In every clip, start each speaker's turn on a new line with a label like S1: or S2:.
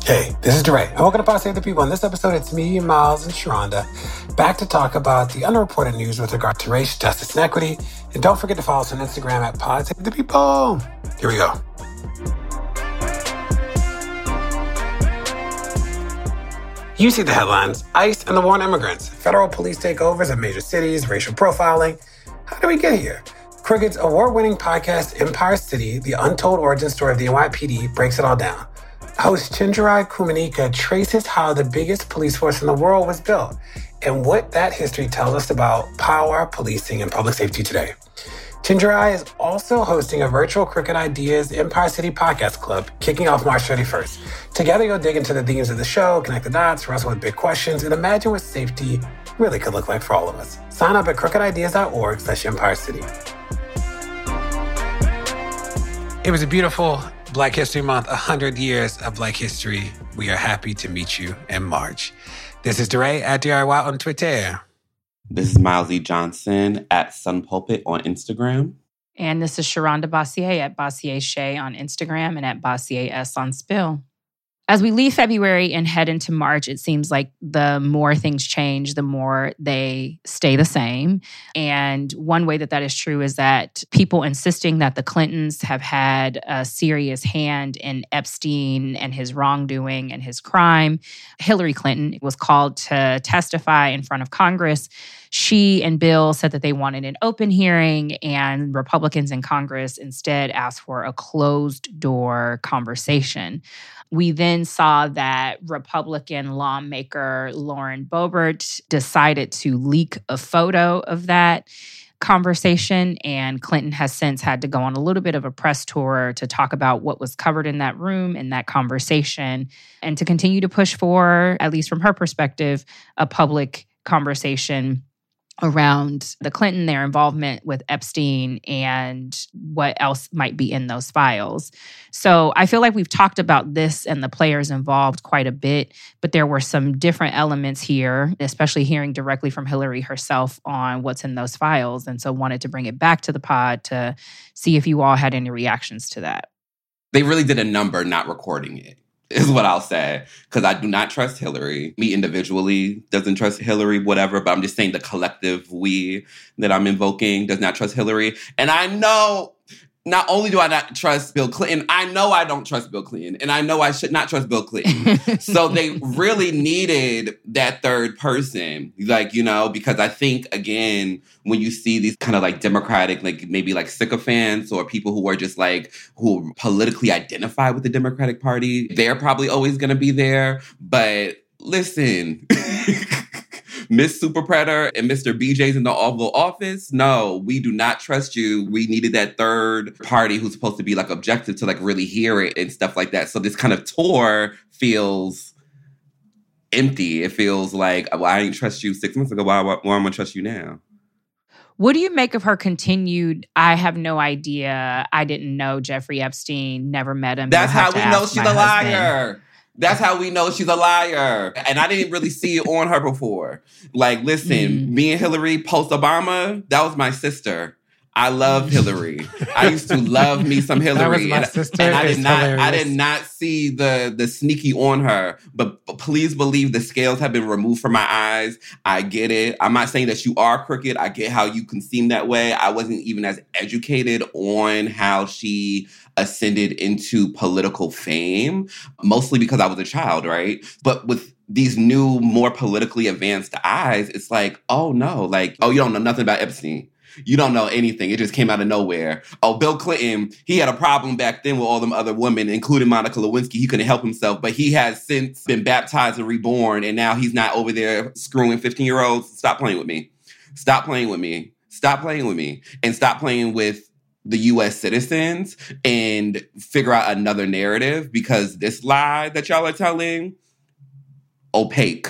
S1: Hey, this is DeRay, and welcome to Pod Save the People. In this episode, it's me, Miles, and Sharonda, back to talk about the underreported news with regard to race, justice, and equity. And don't forget to follow us on Instagram at Pod Save the People. Here we go. You see the headlines: ICE and the war on immigrants, federal police takeovers of major cities, racial profiling. How did we get here? Crooked's award-winning podcast, Empire City, the untold origin story of the NYPD, breaks it all down. Host Chinjarai Kumanika traces how the biggest police force in the world was built and what that history tells us about power, policing, and public safety today. Chinjarai is also hosting a virtual Crooked Ideas Empire City Podcast Club kicking off March 31st. Together, you'll dig into the themes of the show, connect the dots, wrestle with big questions, and imagine what safety really could look like for all of us. Sign up at crookedideas.org/Empire City. It was a beautiful Black History Month, 100 years of Black history. We are happy to meet you in March. This is DeRay at DRY on Twitter.
S2: This is Miles E. Johnson at Sun Pulpit on Instagram.
S3: And this is Sharonda Bossier at Bossier Shay on Instagram and at Bossier S on Spill. As we leave February and head into March, it seems like the more things change, the more they stay the same. And one way that is true is that people insisting that the Clintons have had a serious hand in Epstein and his wrongdoing and his crime. Hillary Clinton was called to testify in front of Congress. She and Bill said that they wanted an open hearing, and Republicans in Congress instead asked for a closed-door conversation. We then saw that Republican lawmaker Lauren Boebert decided to leak a photo of that conversation, and Clinton has since had to go on a little bit of a press tour to talk about what was covered in that room, in that conversation, and to continue to push for, at least from her perspective, a public conversation around the Clinton, their involvement with Epstein, and what else might be in those files. So I feel like we've talked about this and the players involved quite a bit, but there were some different elements here, especially hearing directly from Hillary herself on what's in those files. And so wanted to bring it back to the pod to see if you all had any reactions to that.
S2: They really did a number not recording it, is what I'll say. Because I do not trust Hillary. Me individually doesn't trust Hillary, whatever. But I'm just saying the collective we that I'm invoking does not trust Hillary. And I know, not only do I not trust Bill Clinton, I know I don't trust Bill Clinton. And I know I should not trust Bill Clinton. So they really needed that third person. Because I think, again, when you see these kind of like Democratic, like maybe like sycophants or people who are just like, who politically identify with the Democratic Party, they're probably always going to be there. But listen, Miss Super Predator and Mr. BJ's in the Oval Office, no, we do not trust you. We needed that third party who's supposed to be like objective to like really hear it and stuff like that. So this kind of tour feels empty. It feels like, well, I didn't trust you 6 months ago. Why am I going to trust you now?
S3: What do you make of her continued, I have no idea, I didn't know Jeffrey Epstein, never met him.
S2: That's how we know she's a liar. That's how we know she's a liar. And I didn't really see it on her before. Like, listen, me and Hillary post-Obama, that was my sister. I love Hillary. I used to love me some Hillary.
S1: That was my sister.
S2: And
S1: Hilarious.
S2: I did not see the sneaky on her. But please believe the scales have been removed from my eyes. I get it. I'm not saying that you are crooked. I get how you can seem that way. I wasn't even as educated on how she ascended into political fame, mostly because I was a child, right? But with these new, more politically advanced eyes, it's like, oh no, like, oh, you don't know nothing about Epstein. You don't know anything. It just came out of nowhere. Oh, Bill Clinton, he had a problem back then with all them other women, including Monica Lewinsky. He couldn't help himself, but he has since been baptized and reborn, and now he's not over there screwing 15-year-olds. Stop playing with me. Stop playing with me. Stop playing with me. And stop playing with the U.S. citizens and figure out another narrative, because this lie that y'all are telling, opaque.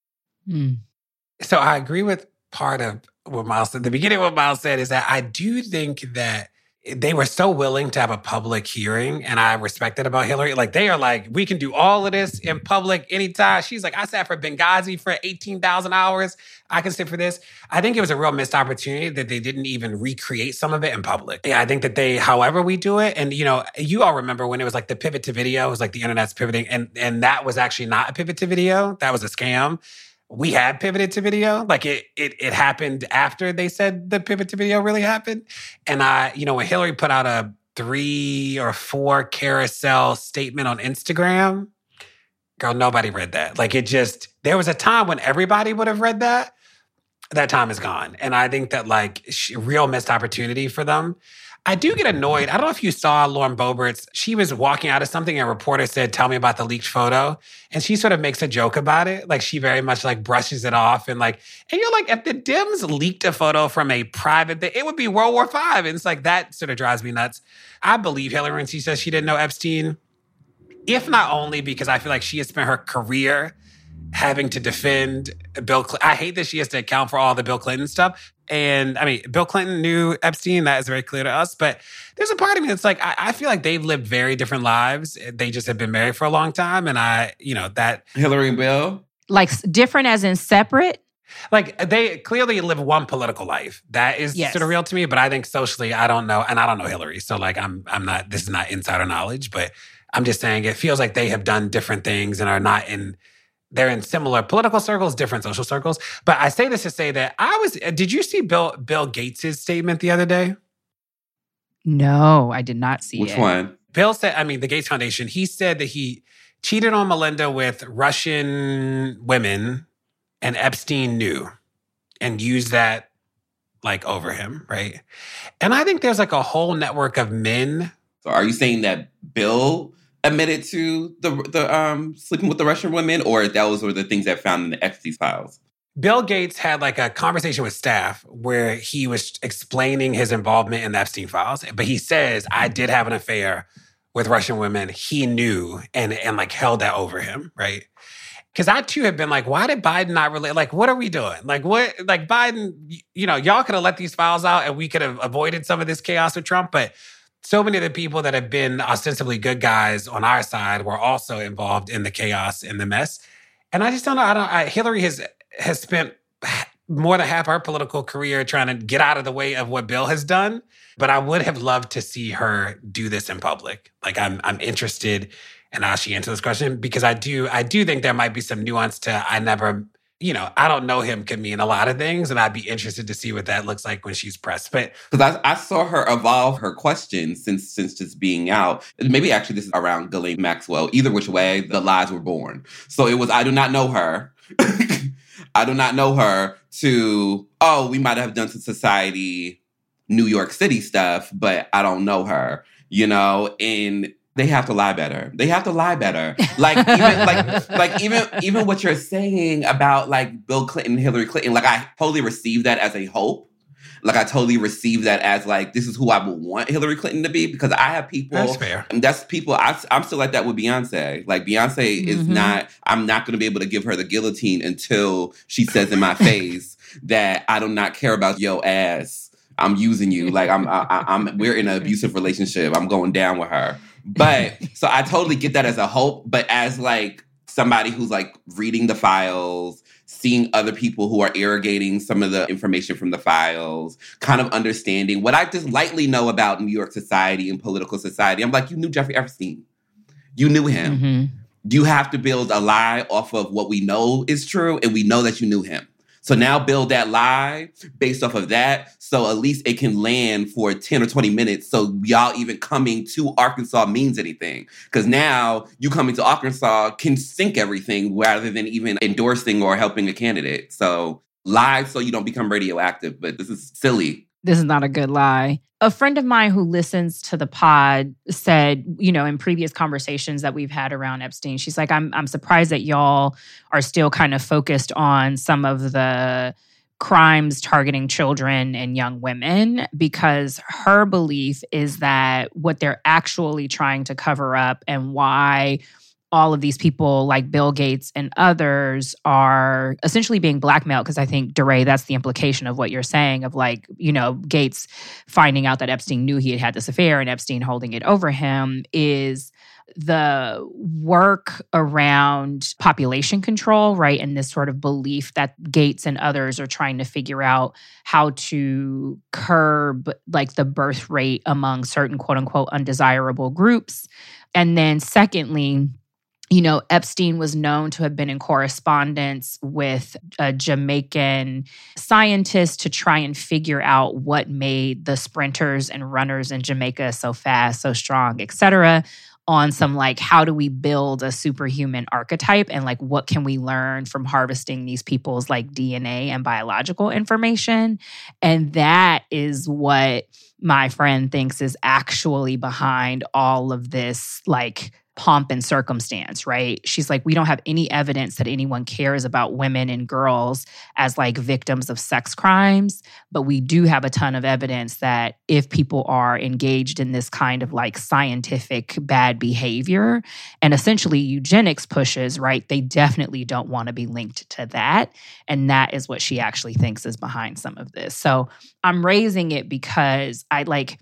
S1: So I agree with part of what Miles said. The beginning of what Miles said is that I do think that they were so willing to have a public hearing, and I respect it about Hillary. Like, they are like, we can do all of this in public anytime. She's like, I sat for Benghazi for 18,000 hours. I can sit for this. I think it was a real missed opportunity that they didn't even recreate some of it in public. Yeah, I think that they, however we do it, and you all remember when it was like the pivot to video, it was like the internet's pivoting, and that was actually not a pivot to video. That was a scam. We had pivoted to video. Like it happened after they said the pivot to video really happened. And when Hillary put out a 3 or 4 carousel statement on Instagram, girl, nobody read that. Like there was a time when everybody would have read that. That time is gone. And I think that real missed opportunity for them. I do get annoyed. I don't know if you saw Lauren Boeberts. She was walking out of something and a reporter said, tell me about the leaked photo. And she sort of makes a joke about it. Like she very much brushes it off. And you're like, if the Dems leaked a photo from a private, it would be World War V. And it's like, that sort of drives me nuts. I believe Hillary when she says she didn't know Epstein. If not only because I feel like she has spent her career having to defend Bill Clinton. I hate that she has to account for all the Bill Clinton stuff. And I mean, Bill Clinton knew Epstein. That is very clear to us. But there's a part of me that's like, I feel like they've lived very different lives. They just have been married for a long time. And that...
S2: Hillary and Bill?
S3: Like different as in separate?
S1: Like they clearly live one political life. That is sort of real to me. But I think socially, I don't know. And I don't know Hillary. So I'm not, this is not insider knowledge. But I'm just saying it feels like they have done different things and are not in... They're in similar political circles, different social circles. But I say this to say that did you see Bill Gates' statement the other day?
S3: No, I did not see it.
S2: Which one?
S1: Bill said, the Gates Foundation, he said that he cheated on Melinda with Russian women and Epstein knew and used that over him, right? And I think there's a whole network of men.
S2: So are you saying that Bill admitted to the sleeping with the Russian women, or those were the things that found in the Epstein files?
S1: Bill Gates had a conversation with staff where he was explaining his involvement in the Epstein files. But he says, I did have an affair with Russian women. He knew and held that over him, right? Because I too have been why did Biden not relate? What are we doing? Biden, y'all could have let these files out and we could have avoided some of this chaos with Trump. But so many of the people that have been ostensibly good guys on our side were also involved in the chaos and the mess. And I just don't know. Hillary has spent more than half our political career trying to get out of the way of what Bill has done. But I would have loved to see her do this in public. I'm interested in how she answers this question because I do think there might be some nuance to I don't know him could mean a lot of things, and I'd be interested to see what that looks like when she's pressed. But
S2: because I saw her evolve her questions since just being out. Maybe actually this is around Ghislaine Maxwell. Either which way, the lies were born. So it was, I do not know her. I do not know her to, we might have done some society New York City stuff, but I don't know her, and they have to lie better. They have to lie better. Even what you're saying about Bill Clinton, Hillary Clinton, I totally receive that as a hope. I totally receive that as this is who I would want Hillary Clinton to be because I have people.
S1: That's fair.
S2: And that's people. I'm still like that with Beyonce. Beyonce is not. I'm not going to be able to give her the guillotine until she says in my face that I do not care about your ass. I'm using you. We're in an abusive relationship. I'm going down with her. But so I totally get that as a hope. But as somebody who's reading the files, seeing other people who are irrigating some of the information from the files, kind of understanding what I just lightly know about New York society and political society. I'm you knew Jeffrey Epstein. You knew him. Mm-hmm. You have to build a lie off of what we know is true, and we know that you knew him. So now build that lie based off of that. So at least it can land for 10 or 20 minutes. So y'all even coming to Arkansas means anything. Because now you coming to Arkansas can sink everything rather than even endorsing or helping a candidate. So lie so you don't become radioactive. But this is silly.
S3: This is not a good lie. A friend of mine who listens to the pod said, in previous conversations that we've had around Epstein, she's like, I'm surprised that y'all are still kind of focused on some of the crimes targeting children and young women, because her belief is that what they're actually trying to cover up and why all of these people like Bill Gates and others are essentially being blackmailed, because I think, DeRay, that's the implication of what you're saying of like, Gates finding out that Epstein knew he had had this affair and Epstein holding it over him, is the work around population control, right? And this sort of belief that Gates and others are trying to figure out how to curb like the birth rate among certain quote unquote undesirable groups. And then secondly, Epstein was known to have been in correspondence with a Jamaican scientist to try and figure out what made the sprinters and runners in Jamaica so fast, so strong, et cetera, on some like, how do we build a superhuman archetype and like, what can we learn from harvesting these people's like DNA and biological information? And that is what my friend thinks is actually behind all of this like pomp and circumstance, right? She's like, we don't have any evidence that anyone cares about women and girls as like victims of sex crimes, but we do have a ton of evidence that if people are engaged in this kind of like scientific bad behavior and essentially eugenics pushes, right, they definitely don't want to be linked to that. And that is what she actually thinks is behind some of this. So I'm raising it because I like,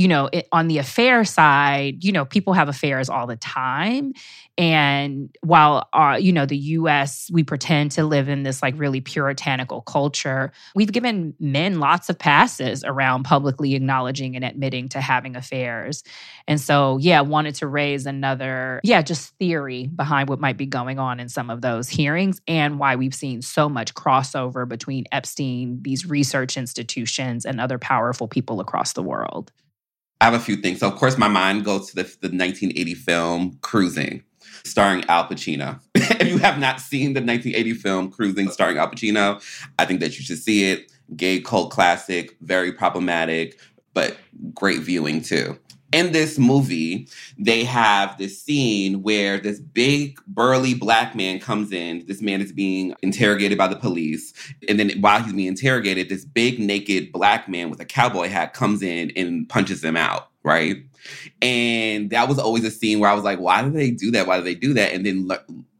S3: on the affair side, people have affairs all the time. And while, the U.S., we pretend to live in this like really puritanical culture, we've given men lots of passes around publicly acknowledging and admitting to having affairs. And so, wanted to raise another, just theory behind what might be going on in some of those hearings and why we've seen so much crossover between Epstein, these research institutions, and other powerful people across the world.
S2: I have a few things. So, of course, my mind goes to the 1980 film Cruising, starring Al Pacino. If you have not seen the 1980 film Cruising, starring Al Pacino, I think that you should see it. Gay cult classic, very problematic, but great viewing too. In this movie, they have this scene where this big, burly black man comes in. This man is being interrogated by the police. And then while he's being interrogated, this big, naked black man with a cowboy hat comes in and punches him out, right? And that was always a scene where I was like, why do they do that? Why do they do that? And then,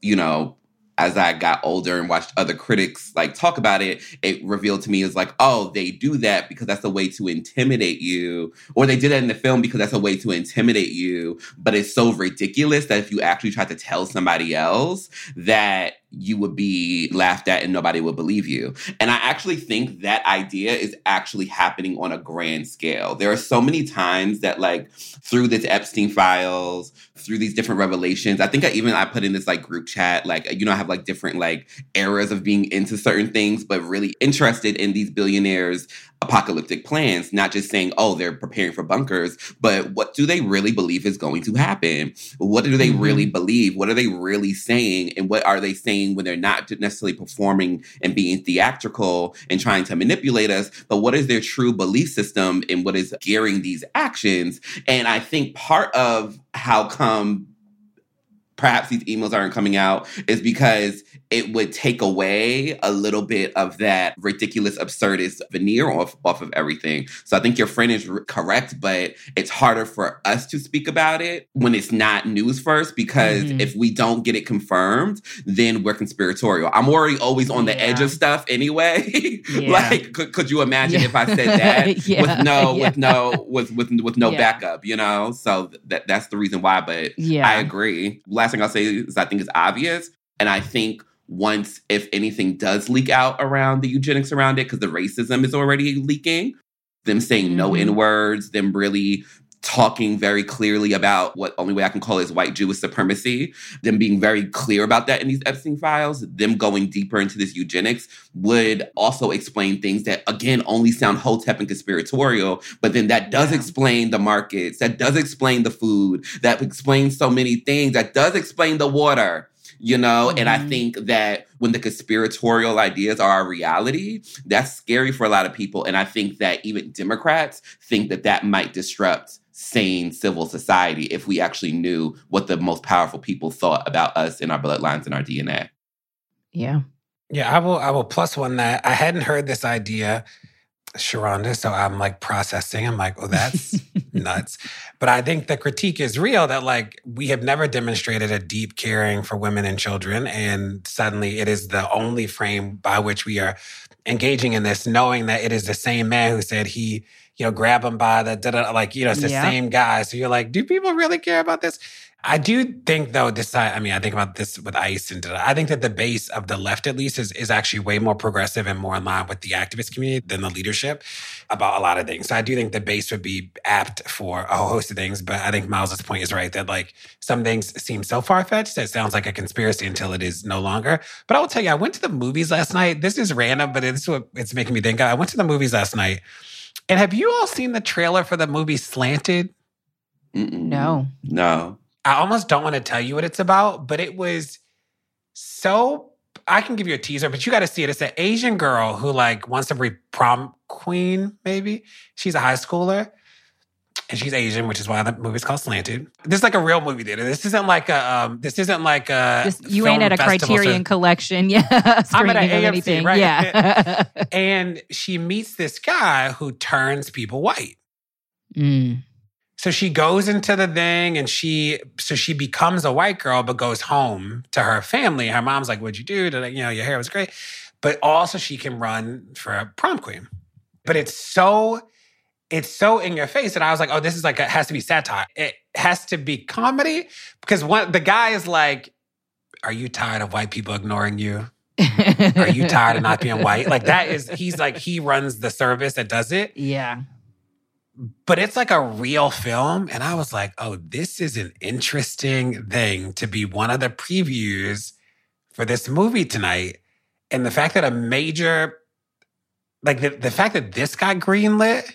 S2: as I got older and watched other critics like talk about it, it revealed to me as like, oh, they do that because that's a way to intimidate you. Or they did that in the film because that's a way to intimidate you. But it's so ridiculous that if you actually try to tell somebody else, that you would be laughed at and nobody would believe you. And I actually think that idea is actually happening on a grand scale. There are so many times that like through this Epstein files, through these different revelations, I think I put in this like group chat, like, I have like different like eras of being into certain things, but really interested in these billionaires' apocalyptic plans, not just saying, oh, they're preparing for bunkers, but what do they really believe is going to happen? What do they really believe? What are they really saying? And what are they saying when they're not necessarily performing and being theatrical and trying to manipulate us? But what is their true belief system and what is gearing these actions? And I think part of how come perhaps these emails aren't coming out is because it would take away a little bit of that ridiculous, absurdist veneer off of everything. So I think your friend is correct, but it's harder for us to speak about it when it's not news first, because if we don't get it confirmed, then we're conspiratorial. I'm already always on the edge of stuff anyway. Like, could you imagine if I said that with no backup, So that's the reason why, but I agree. Last thing I'll say is I think it's obvious. And I think once, if anything does leak out around the eugenics around it, because the racism is already leaking, them saying no N-words, them really talking very clearly about what only way I can call it is white Jewish supremacy, them being very clear about that in these Epstein files, them going deeper into this eugenics would also explain things that, again, only sound hotep and conspiratorial, but then that does explain the markets, that does explain the food, that explains so many things, that does explain the water. And I think that when the conspiratorial ideas are our reality, that's scary for a lot of people. And I think that even Democrats think that that might disrupt sane civil society if we actually knew what the most powerful people thought about us and our bloodlines and our DNA.
S3: Yeah.
S1: Yeah, I will plus one that. I hadn't heard this idea Sharonda. So I'm like processing. I'm like, oh, that's nuts. But I think the critique is real that like we have never demonstrated a deep caring for women and children. And suddenly it is the only frame by which we are engaging in this, knowing that it is the same man who said he, grab him by the, it's the same guy. So you're like, do people really care about this? I do think, though, I think about this with ICE, and I think that the base of the left, at least, is actually way more progressive and more in line with the activist community than the leadership about a lot of things. So I do think the base would be apt for a whole host of things. But I think Miles's point is right that, like, some things seem so far-fetched that it sounds like a conspiracy until it is no longer. But I will tell you, I went to the movies last night. This is random, but it's what it's making me think of. I went to the movies last night. And have you all seen the trailer for the movie Slanted?
S3: No.
S1: I almost don't want to tell you what it's about, but it was so... I can give you a teaser, but you got to see it. It's an Asian girl who like wants to be prom queen, maybe. She's a high schooler, and she's Asian, which is why the movie's called Slanted. This is like a real movie theater. This isn't like a...
S3: you ain't at a Criterion Collection,
S1: I'm at an AMC,
S3: anything.
S1: right?
S3: Yeah.
S1: And she meets this guy who turns people white. So she goes into the thing and she becomes a white girl, but goes home to her family. Her mom's like, what'd you do? Your hair was great. But also she can run for a prom queen. But it's so in your face. And I was like, oh, this is like, it has to be satire. It has to be comedy. Because the guy is like, are you tired of white people ignoring you? Are you tired of not being white? Like he runs the service that does it.
S3: Yeah.
S1: But it's like a real film. And I was like, oh, this is an interesting thing to be one of the previews for this movie tonight. And the fact that a major, like the fact that this got greenlit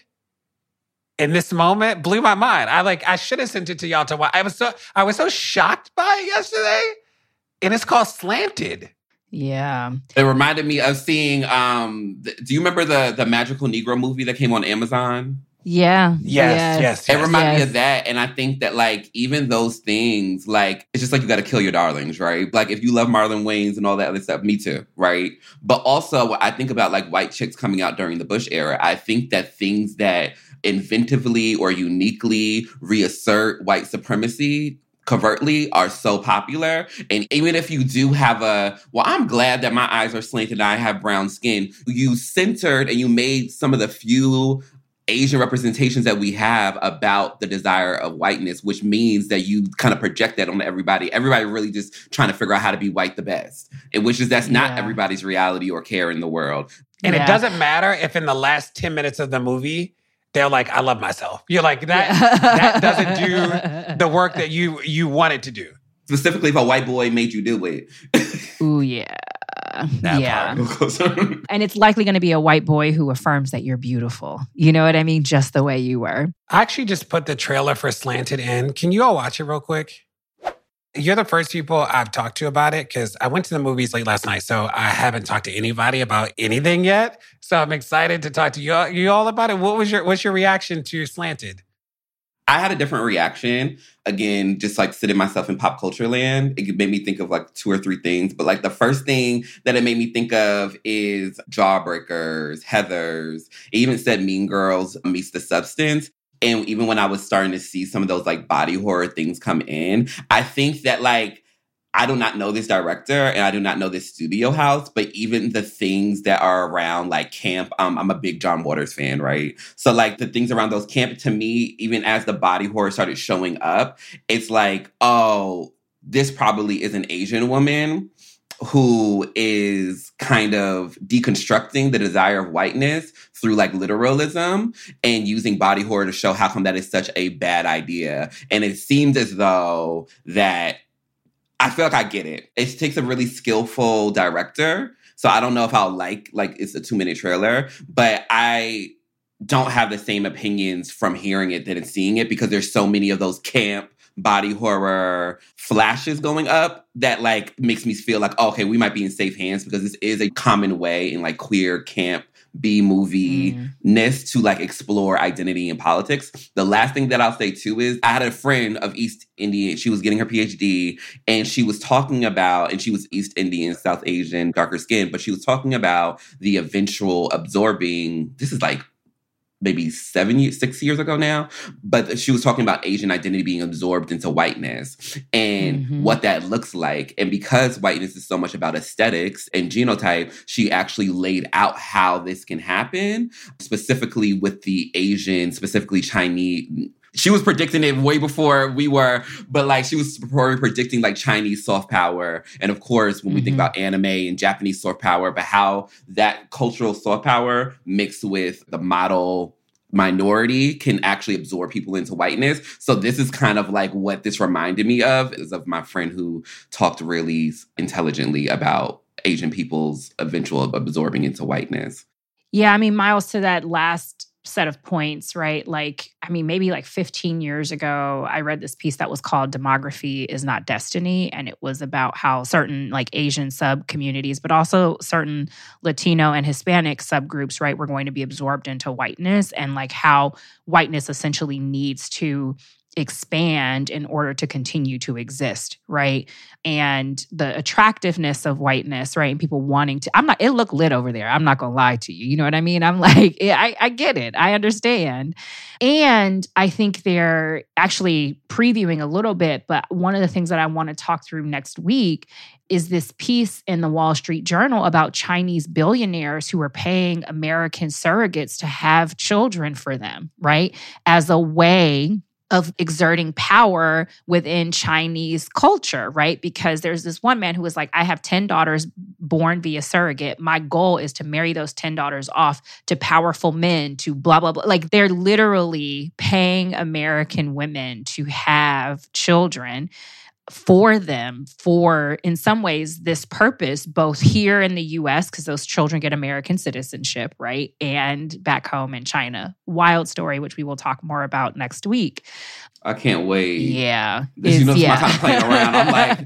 S1: in this moment blew my mind. I should have sent it to y'all to watch. I was so shocked by it yesterday. And it's called Slanted.
S3: Yeah.
S2: It reminded me of seeing, do you remember the Magical Negro movie that came on Amazon?
S3: Yeah.
S1: Yes.
S2: It reminded me of that. And I think that, like, even those things, like, it's just like you got to kill your darlings, right? Like, if you love Marlon Wayans and all that other stuff, me too, right? But also, I think about, like, white chicks coming out during the Bush era. I think that things that inventively or uniquely reassert white supremacy covertly are so popular. And even if you do have I'm glad that my eyes are slanted and I have brown skin, you centered and you made some of the few Asian representations that we have about the desire of whiteness, which means that you kind of project that on everybody. Everybody really just trying to figure out how to be white the best, that's not everybody's reality or care in the world.
S1: And it doesn't matter if in the last 10 minutes of the movie, they're like, I love myself. You're like, that doesn't do the work that you want it to do.
S2: Specifically if a white boy made you do it.
S3: Ooh, yeah.
S1: That
S3: part. And it's likely going to be a white boy who affirms that you're beautiful. You know what I mean? Just the way you were.
S1: I actually just put the trailer for Slanted in. Can you all watch it real quick? You're the first people I've talked to about it because I went to the movies late last night, so I haven't talked to anybody about anything yet. So I'm excited to talk to you all about it. What's your reaction to Slanted?
S2: I had a different reaction. Again, just like sitting myself in pop culture land, it made me think of like 2 or 3 things. But like the first thing that it made me think of is Jawbreakers, Heathers. It even said Mean Girls meets The Substance. And even when I was starting to see some of those like body horror things come in, I think that like, I do not know this director and I do not know this studio house, but even the things that are around like camp, I'm a big John Waters fan, right? So like the things around those camp, to me, even as the body horror started showing up, it's like, oh, this probably is an Asian woman who is kind of deconstructing the desire of whiteness through like literalism and using body horror to show how come that is such a bad idea. And it seems as though that I feel like I get it. It takes a really skillful director. So I don't know if I'll like it's a 2-minute trailer, but I don't have the same opinions from hearing it than seeing it because there's so many of those camp body horror flashes going up that like makes me feel like, oh, okay, we might be in safe hands because this is a common way in like queer camp B-movie-ness to like explore identity and politics. The last thing that I'll say too is I had a friend of East Indian. She was getting her PhD and she was talking about, and she was East Indian, South Asian, darker skin, but she was talking about the eventual absorbing, this is like maybe 6 years ago now, but she was talking about Asian identity being absorbed into whiteness and what that looks like. And because whiteness is so much about aesthetics and genotype, she actually laid out how this can happen, specifically with the Asian, specifically Chinese. She was predicting it way before we were, but like she was probably predicting like Chinese soft power. And of course, when we think about anime and Japanese soft power, but how that cultural soft power mixed with the model minority can actually absorb people into whiteness. So this is kind of like what this reminded me of, is of my friend who talked really intelligently about Asian people's eventual absorbing into whiteness.
S3: Yeah, I mean, Miles, to that last set of points, right? Like, I mean, maybe like 15 years ago, I read this piece that was called Demography is Not Destiny. And it was about how certain like Asian sub-communities, but also certain Latino and Hispanic subgroups, right, were going to be absorbed into whiteness, and like how whiteness essentially needs to expand in order to continue to exist, right? And the attractiveness of whiteness, right? And people wanting to, it looked lit over there. I'm not going to lie to you. You know what I mean? I'm like, I get it. I understand. And I think they're actually previewing a little bit, but one of the things that I want to talk through next week is this piece in the Wall Street Journal about Chinese billionaires who are paying American surrogates to have children for them, right? As a way of exerting power within Chinese culture, right? Because there's this one man who was like, I have 10 daughters born via surrogate. My goal is to marry those 10 daughters off to powerful men, to blah, blah, blah. Like they're literally paying American women to have children for them for, in some ways, this purpose, both here in the US, because those children get American citizenship, right? And back home in China. Wild story, which we will talk more about next week.
S2: I can't wait.
S3: Yeah.
S2: This, you know, it's my time playing around. I'm like,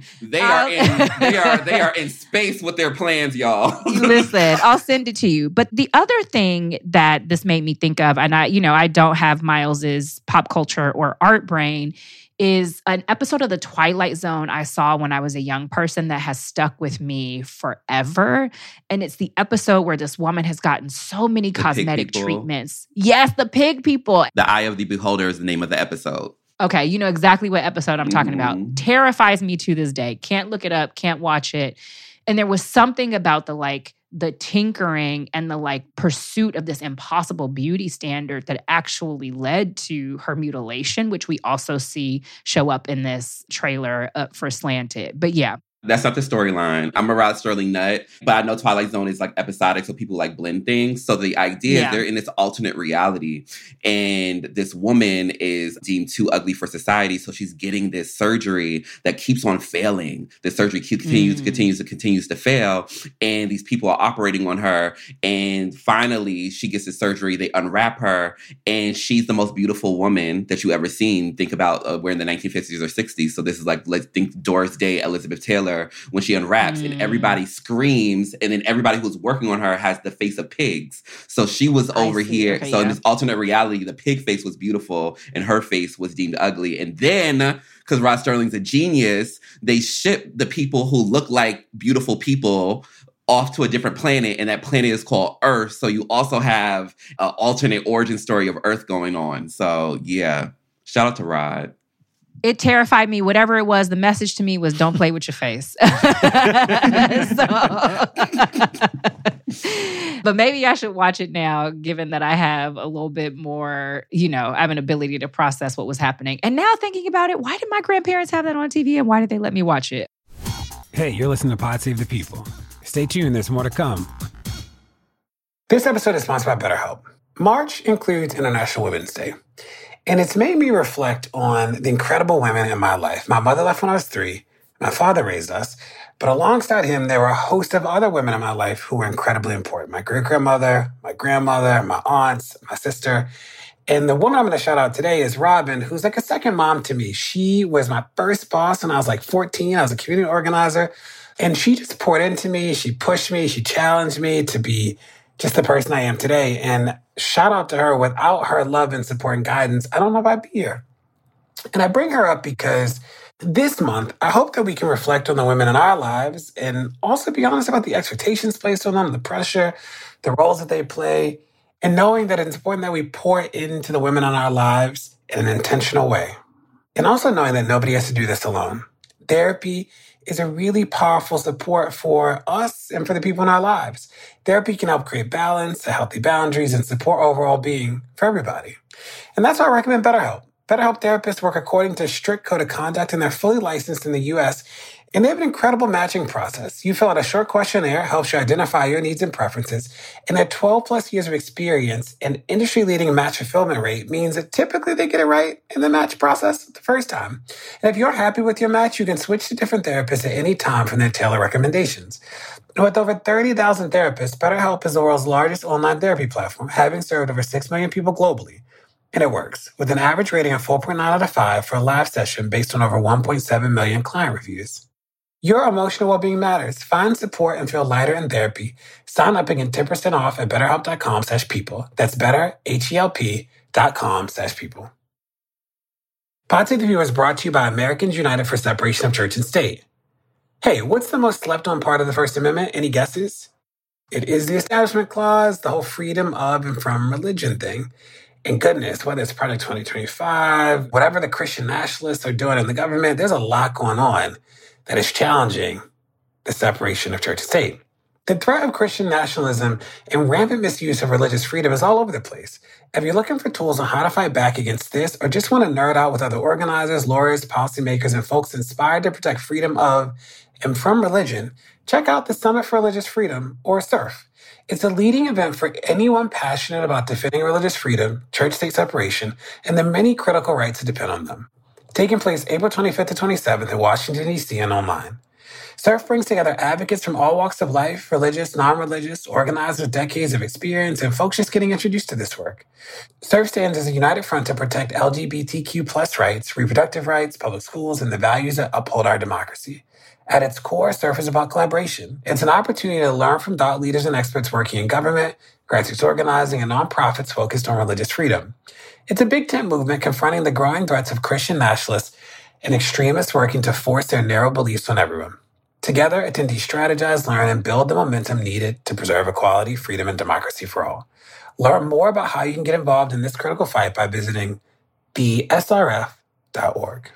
S2: they are in space with their plans, y'all.
S3: Listen, I'll send it to you. But the other thing that this made me think of, and I don't have Miles's pop culture or art brain, is an episode of The Twilight Zone I saw when I was a young person that has stuck with me forever. And it's the episode where this woman has gotten so many cosmetic treatments. Yes, the pig people.
S2: The Eye of the Beholder is the name of the episode.
S3: Okay, you know exactly what episode I'm talking about. Terrifies me to this day. Can't look it up, can't watch it. And there was something about the tinkering and the pursuit of this impossible beauty standard that actually led to her mutilation, which we also see show up in this trailer for Slanted. But yeah.
S2: That's not the storyline. I'm a Rod Serling nut, but I know Twilight Zone is episodic, so people blend things. So the idea is they're in this alternate reality, and this woman is deemed too ugly for society, so she's getting this surgery that keeps on failing. The surgery continues to fail, and these people are operating on her, and finally she gets the surgery. They unwrap her, and she's the most beautiful woman that you ever seen. Think about we're in the 1950s or 60s, so this is let's think Doris Day, Elizabeth Taylor, when she unwraps and everybody screams, and then everybody who's working on her has the face of pigs. So she was over here. Okay, so in this alternate reality, the pig face was beautiful and her face was deemed ugly. And then, because Rod Serling's a genius, they ship the people who look like beautiful people off to a different planet, and that planet is called Earth. So you also have an alternate origin story of Earth going on. So yeah, shout out to Rod.
S3: It terrified me. Whatever it was, the message to me was don't play with your face. But maybe I should watch it now, given that I have a little bit more, I have an ability to process what was happening. And now thinking about it, why did my grandparents have that on TV and why did they let me watch it?
S1: Hey, you're listening to Pod Save the People. Stay tuned, there's more to come. This episode is sponsored by BetterHelp. March includes International Women's Day. And it's made me reflect on the incredible women in my life. My mother left when I was 3. My father raised us. But alongside him, there were a host of other women in my life who were incredibly important. My great-grandmother, my grandmother, my aunts, my sister. And the woman I'm going to shout out today is Robin, who's like a second mom to me. She was my first boss when I was 14. I was a community organizer. And she just poured into me. She pushed me. She challenged me to be just the person I am today. And shout out to her. Without her love and support and guidance, I don't know if I'd be here. And I bring her up because this month, I hope that we can reflect on the women in our lives and also be honest about the expectations placed on them, the pressure, the roles that they play, and knowing that it's important that we pour into the women in our lives in an intentional way. And also knowing that nobody has to do this alone. Therapy is a really powerful support for us and for the people in our lives. Therapy can help create balance, healthy boundaries, and support overall being for everybody. And that's why I recommend BetterHelp. BetterHelp therapists work according to a strict code of conduct, and they're fully licensed in the U.S., and they have an incredible matching process. You fill out a short questionnaire, helps you identify your needs and preferences, and their 12 plus years of experience and industry-leading match fulfillment rate means that typically they get it right in the match process the first time. And if you're happy with your match, you can switch to different therapists at any time from their tailored recommendations. And with over 30,000 therapists, BetterHelp is the world's largest online therapy platform, having served over 6 million people globally. And it works, with an average rating of 4.9 out of 5 for a live session based on over 1.7 million client reviews. Your emotional well-being matters. Find support and feel lighter in therapy. Sign up and get 10% off at betterhelp.com/people. That's betterhelp.com/people. Pod Save the Viewer is brought to you by Americans United for Separation of Church and State. Hey, what's the most slept on part of the First Amendment? Any guesses? It is the Establishment Clause, the whole freedom of and from religion thing. And goodness, whether it's Project 2025, whatever the Christian nationalists are doing in the government, there's a lot going on that is challenging the separation of church and state. The threat of Christian nationalism and rampant misuse of religious freedom is all over the place. If you're looking for tools on how to fight back against this, or just want to nerd out with other organizers, lawyers, policymakers, and folks inspired to protect freedom of and from religion, check out the Summit for Religious Freedom, or SURF. It's a leading event for anyone passionate about defending religious freedom, church-state separation, and the many critical rights that depend on them. Taking place April 25th to 27th in Washington, D.C. and online. SURF brings together advocates from all walks of life, religious, non-religious, organizers with decades of experience, and folks just getting introduced to this work. SURF stands as a united front to protect LGBTQ+ rights, reproductive rights, public schools, and the values that uphold our democracy. At its core, SURF is about collaboration. It's an opportunity to learn from thought leaders and experts working in government, grassroots organizing, and nonprofits focused on religious freedom. It's a big tent movement confronting the growing threats of Christian nationalists and extremists working to force their narrow beliefs on everyone. Together, attendees strategize, learn, and build the momentum needed to preserve equality, freedom, and democracy for all. Learn more about how you can get involved in this critical fight by visiting thesrf.org.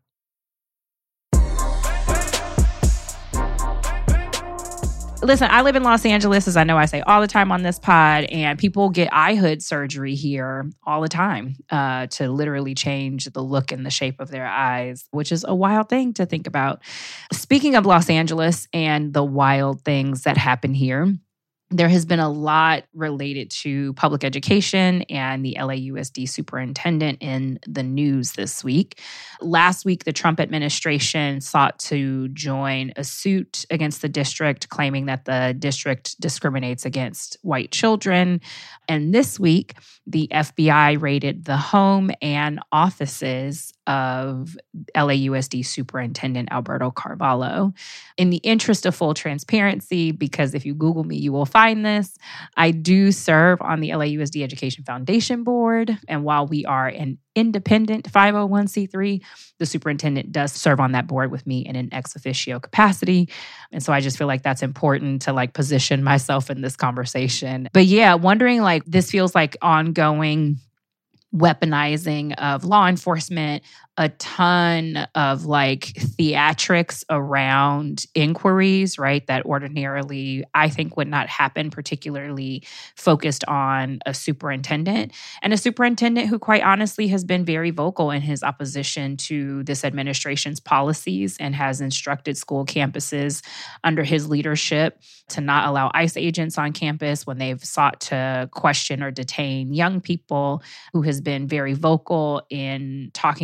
S3: Listen, I live in Los Angeles, as I know I say all the time on this pod, and people get eye hood surgery here all the time to literally change the look and the shape of their eyes, which is a wild thing to think about. Speaking of Los Angeles and the wild things that happen here, there has been a lot related to public education and the LAUSD superintendent in the news this week. Last week, the Trump administration sought to join a suit against the district, claiming that the district discriminates against white children. And this week, the FBI raided the home and offices of LAUSD Superintendent Alberto Carvalho. In the interest of full transparency, because if you Google me, you will find this, I do serve on the LAUSD Education Foundation Board. And while we are an independent 501c3, the superintendent does serve on that board with me in an ex officio capacity. And so I just feel like that's important to position myself in this conversation. But yeah, wondering this feels like ongoing weaponizing of law enforcement, a ton of theatrics around inquiries, right? That ordinarily I think would not happen, particularly focused on a superintendent. And a superintendent who quite honestly has been very vocal in his opposition to this administration's policies and has instructed school campuses under his leadership to not allow ICE agents on campus when they've sought to question or detain young people, who has been very vocal in talking about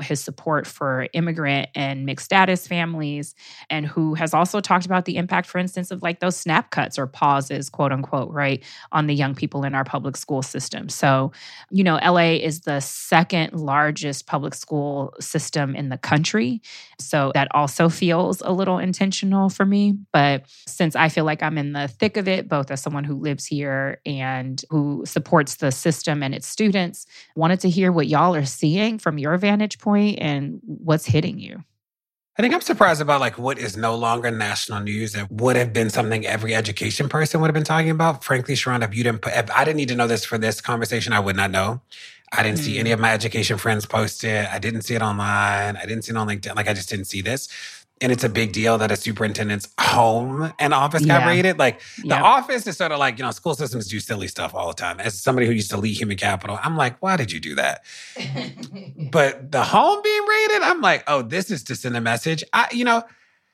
S3: about his support for immigrant and mixed status families, and who has also talked about the impact, for instance, of like those snap cuts or pauses, quote unquote, right, on the young people in our public school system. So, LA is the second largest public school system in the country. So that also feels a little intentional for me. But since I feel like I'm in the thick of it, both as someone who lives here and who supports the system and its students, wanted to hear what y'all are seeing from your vantage point and what's hitting you.
S1: I think I'm surprised about like what is no longer national news and would have been something every education person would have been talking about. Frankly, Sharron, if I didn't need to know this for this conversation, I would not know. I didn't see any of my education friends post it. I didn't see it online. I didn't see it on LinkedIn. Like I just didn't see this. And it's a big deal that a superintendent's home and office got raided. Like the office is sort of like, school systems do silly stuff all the time. As somebody who used to lead human capital, I'm like, why did you do that? But the home being raided, I'm like, oh, this is to send a message. The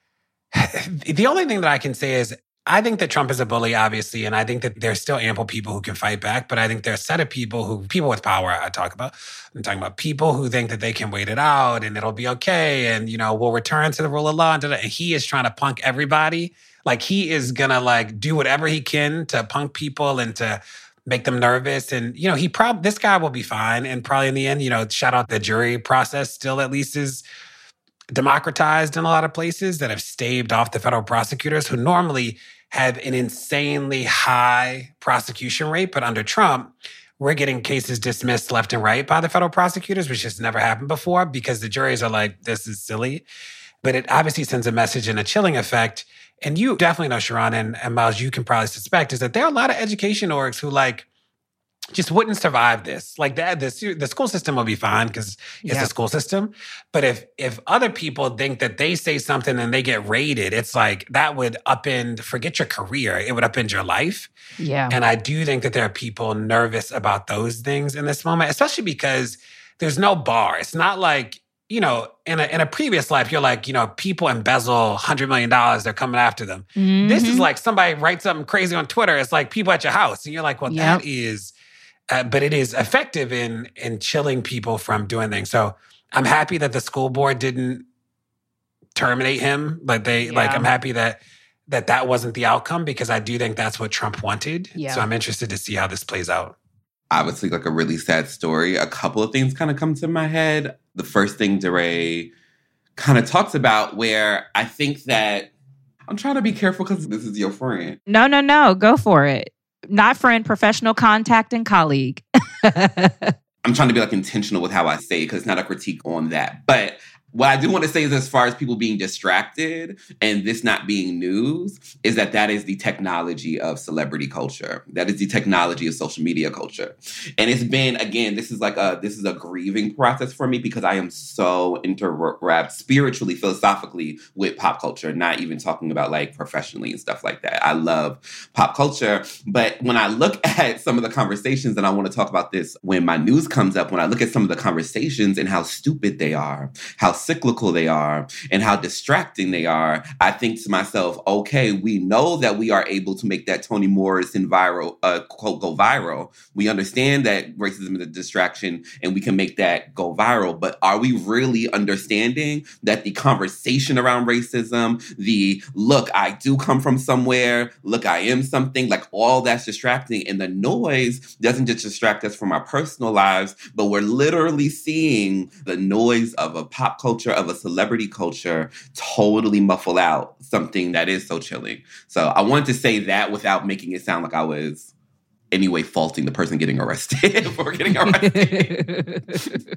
S1: only thing that I can say is I think that Trump is a bully, obviously, and I think that there's still ample people who can fight back. But I think there are a set of people with power I'm talking about people who think that they can wait it out and it'll be okay. And, we'll return to the rule of law. And he is trying to punk everybody. Like he is going to like do whatever he can to punk people and to make them nervous. And, this guy will be fine. And probably in the end, shout out the jury process still at least is democratized in a lot of places that have staved off the federal prosecutors who normally have an insanely high prosecution rate. But under Trump, we're getting cases dismissed left and right by the federal prosecutors, which has never happened before because the juries are like, this is silly. But it obviously sends a message and a chilling effect. And you definitely know, Sharron, and Miles, you can probably suspect, is that there are a lot of education orgs who like just wouldn't survive this. Like the school system will be fine because it's a school system. But if other people think that they say something and they get raided, it's like that would forget your career. It would upend your life.
S3: Yeah.
S1: And I do think that there are people nervous about those things in this moment, especially because there's no bar. It's not like, in a previous life, you're like, people embezzle $100 million, they're coming after them. Mm-hmm. This is like somebody writes something crazy on Twitter. It's like people at your house. And you're like, well, that is... but it is effective in chilling people from doing things. So I'm happy that the school board didn't terminate him. But I'm happy that wasn't the outcome because I do think that's what Trump wanted. Yeah. So I'm interested to see how this plays out.
S2: Obviously, like a really sad story. A couple of things kind of come to my head. The first thing DeRay kind of talks about where I think that I'm trying to be careful because this is your friend.
S3: No. Go for it. Not friend, professional contact and colleague.
S2: I'm trying to be like intentional with how I say it because it's not a critique on that. But what I do want to say is as far as people being distracted and this not being news is that is the technology of celebrity culture. That is the technology of social media culture. And it's been, again, this is a grieving process for me because I am so interwrapped spiritually, philosophically with pop culture, not even talking about like professionally and stuff like that. I love pop culture. But when I look at some of the conversations, and I want to talk about this when my news comes up, when I look at some of the conversations and how stupid they are, how cyclical they are, and how distracting they are, I think to myself, okay, we know that we are able to make that Toni Morrison quote go viral. We understand that racism is a distraction and we can make that go viral. But are we really understanding that the conversation around racism, the look, I do come from somewhere, look, I am something, like all that's distracting. And the noise doesn't just distract us from our personal lives, but we're literally seeing the noise of a pop culture, of a celebrity culture, totally muffle out something that is so chilling. So I wanted to say that without making it sound like I was anyway faulting the person getting arrested for getting arrested.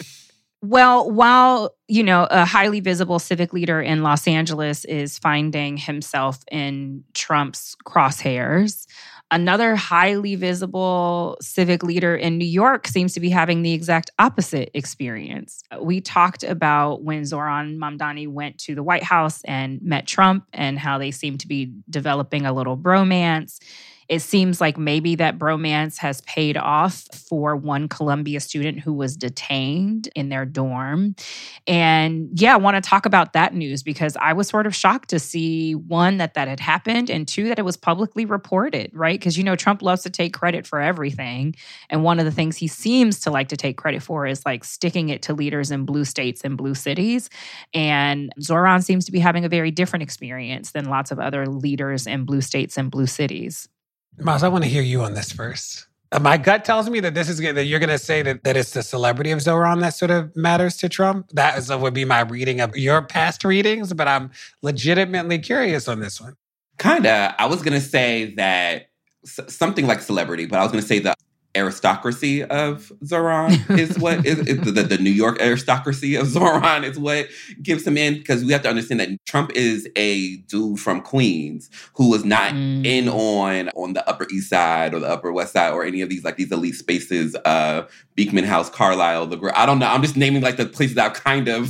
S3: Well, while, a highly visible civic leader in Los Angeles is finding himself in Trump's crosshairs, another highly visible civic leader in New York seems to be having the exact opposite experience. We talked about when Zohran Mamdani went to the White House and met Trump and how they seem to be developing a little bromance. It seems like maybe that bromance has paid off for one Columbia student who was detained in their dorm. And yeah, I want to talk about that news because I was sort of shocked to see, one, that had happened, and two, that it was publicly reported, right? Because, Trump loves to take credit for everything. And one of the things he seems to like to take credit for is like sticking it to leaders in blue states and blue cities. And Zohran seems to be having a very different experience than lots of other leaders in blue states and blue cities.
S1: Miles, I want to hear you on this first. My gut tells me that that you're going to say that it's the celebrity of Zohran that sort of matters to Trump. Would be my reading of your past readings, but I'm legitimately curious on this one.
S2: Kinda. I was going to say that something like celebrity, but I was going to say the aristocracy of Zohran is what is the New York aristocracy of Zohran is what gives him in, because we have to understand that Trump is a dude from Queens who was not in on the Upper East Side or the Upper West Side or any of these elite spaces, Beekman House, Carlisle, I don't know. I'm just naming the places that I've kind of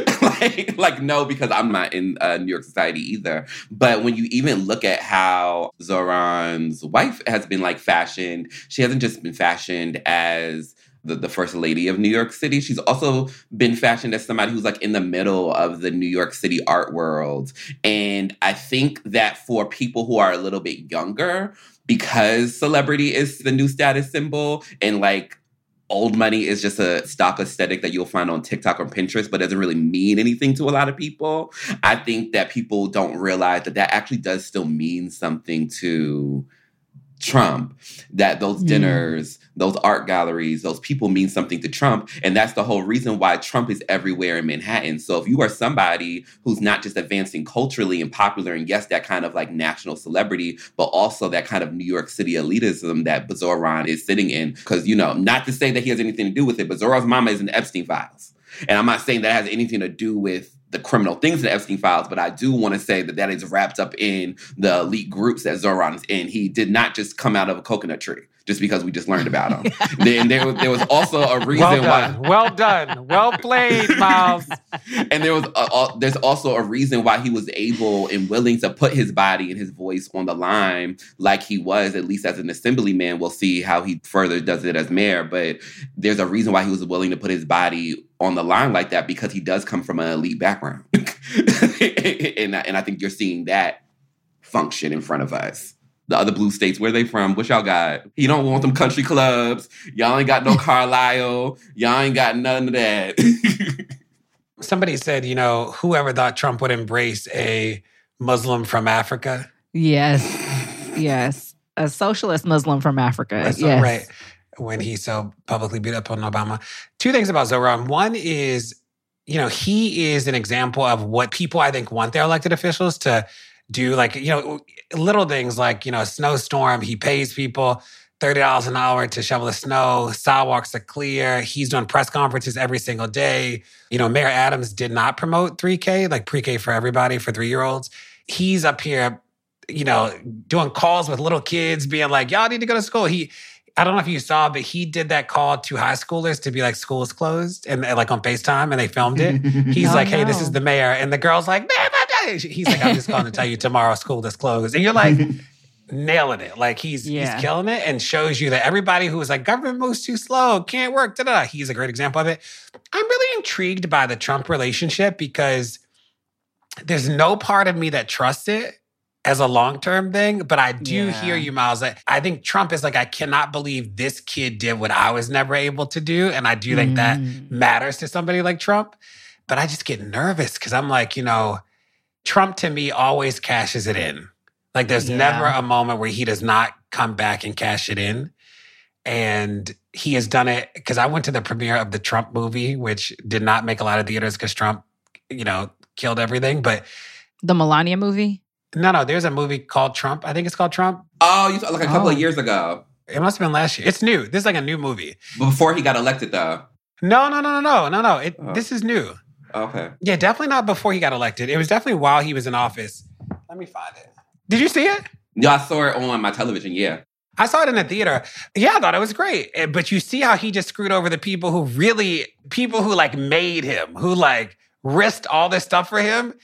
S2: no, because I'm not in New York society either. But when you even look at how Zohran's wife has been fashioned, she hasn't just been fashioned as the first lady of New York City. She's also been fashioned as somebody who's in the middle of the New York City art world. And I think that for people who are a little bit younger, because celebrity is the new status symbol and old money is just a stock aesthetic that you'll find on TikTok or Pinterest, but doesn't really mean anything to a lot of people. I think that people don't realize that actually does still mean something to Trump, that those dinners, those art galleries, those people mean something to Trump. And that's the whole reason why Trump is everywhere in Manhattan. So if you are somebody who's not just advancing culturally and popular, and yes, that kind of national celebrity, but also that kind of New York City elitism that Zohran is sitting in, because, not to say that he has anything to do with it, but Zohran's mama is in the Epstein files. And I'm not saying that has anything to do with the criminal things in the Epstein files, but I do want to say that is wrapped up in the elite groups that Zohran is in. He did not just come out of a coconut tree just because we just learned about him. Then there was also a reason why.
S1: Well done. Well played, Miles.
S2: And there's also a reason why he was able and willing to put his body and his voice on the line like he was, at least as an assemblyman. We'll see how he further does it as mayor, but there's a reason why he was willing to put his body on the line like that, because he does come from an elite background. and I think you're seeing that function in front of us. The other blue states, where they from? What y'all got? He don't want them country clubs. Y'all ain't got no Carlisle. Y'all ain't got none of that.
S1: Somebody said, whoever thought Trump would embrace a Muslim from Africa?
S3: Yes. A socialist Muslim from Africa. Yes.
S1: Right. When he so publicly beat up on Obama. Two things about Zohran. One is, he is an example of what people, I think, want their elected officials to do. Little things like, a snowstorm. He pays people $30 an hour to shovel the snow. Sidewalks are clear. He's doing press conferences every single day. Mayor Adams did not promote 3K, pre-K for everybody, for 3-year-olds. He's up here, doing calls with little kids, being y'all need to go to school. I don't know if you saw, but he did that call to high schoolers to be school is closed, and on FaceTime, and they filmed it. He's hey, this is the mayor. And the girl's man, he's I'm just going to tell you tomorrow school is closed. And you're nailing it. He's killing it, and shows you that everybody who was government moves too slow, can't work, da-da. He's a great example of it. I'm really intrigued by the Trump relationship because there's no part of me that trusts it as a long-term thing, but I do hear you, Miles. I think Trump is I cannot believe this kid did what I was never able to do. And I do think that matters to somebody like Trump. But I just get nervous because I'm Trump to me always cashes it in. There's never a moment where he does not come back and cash it in. And he has done it because I went to the premiere of the Trump movie, which did not make a lot of theaters because Trump, killed everything. But
S3: the Melania movie?
S1: No, there's a movie called Trump. I think it's called Trump.
S2: Oh, you saw a couple of years ago.
S1: It must have been last year. It's new. This is a new movie.
S2: Before he got elected, though.
S1: No. This is new.
S2: Okay.
S1: Yeah, definitely not before he got elected. It was definitely while he was in office. Let me find it. Did you see it?
S2: Yeah, I saw it on my television, yeah.
S1: I saw it in the theater. Yeah, I thought it was great. But you see how he just screwed over the people who made him, who risked all this stuff for him.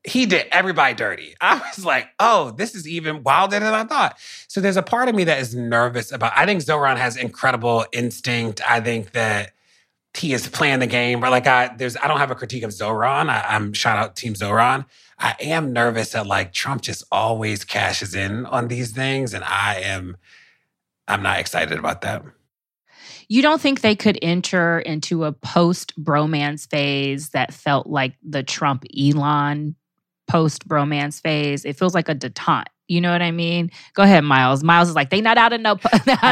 S1: he did everybody dirty. I was like, oh, this is even wilder than I thought. So there's a part of me that is nervous about, I think Zoran has incredible instinct. I think that he is playing the game. But like I don't have a critique of Zoran. I'm shout out Team Zoran. I am nervous that like Trump just always cashes in on these things. And I'm not excited about that.
S3: You don't think they could enter into a post-bromance phase that felt like the Trump-Elon post-bromance phase? It feels like a detente. You know what I mean? Go ahead, Miles. Miles is like, they not out of no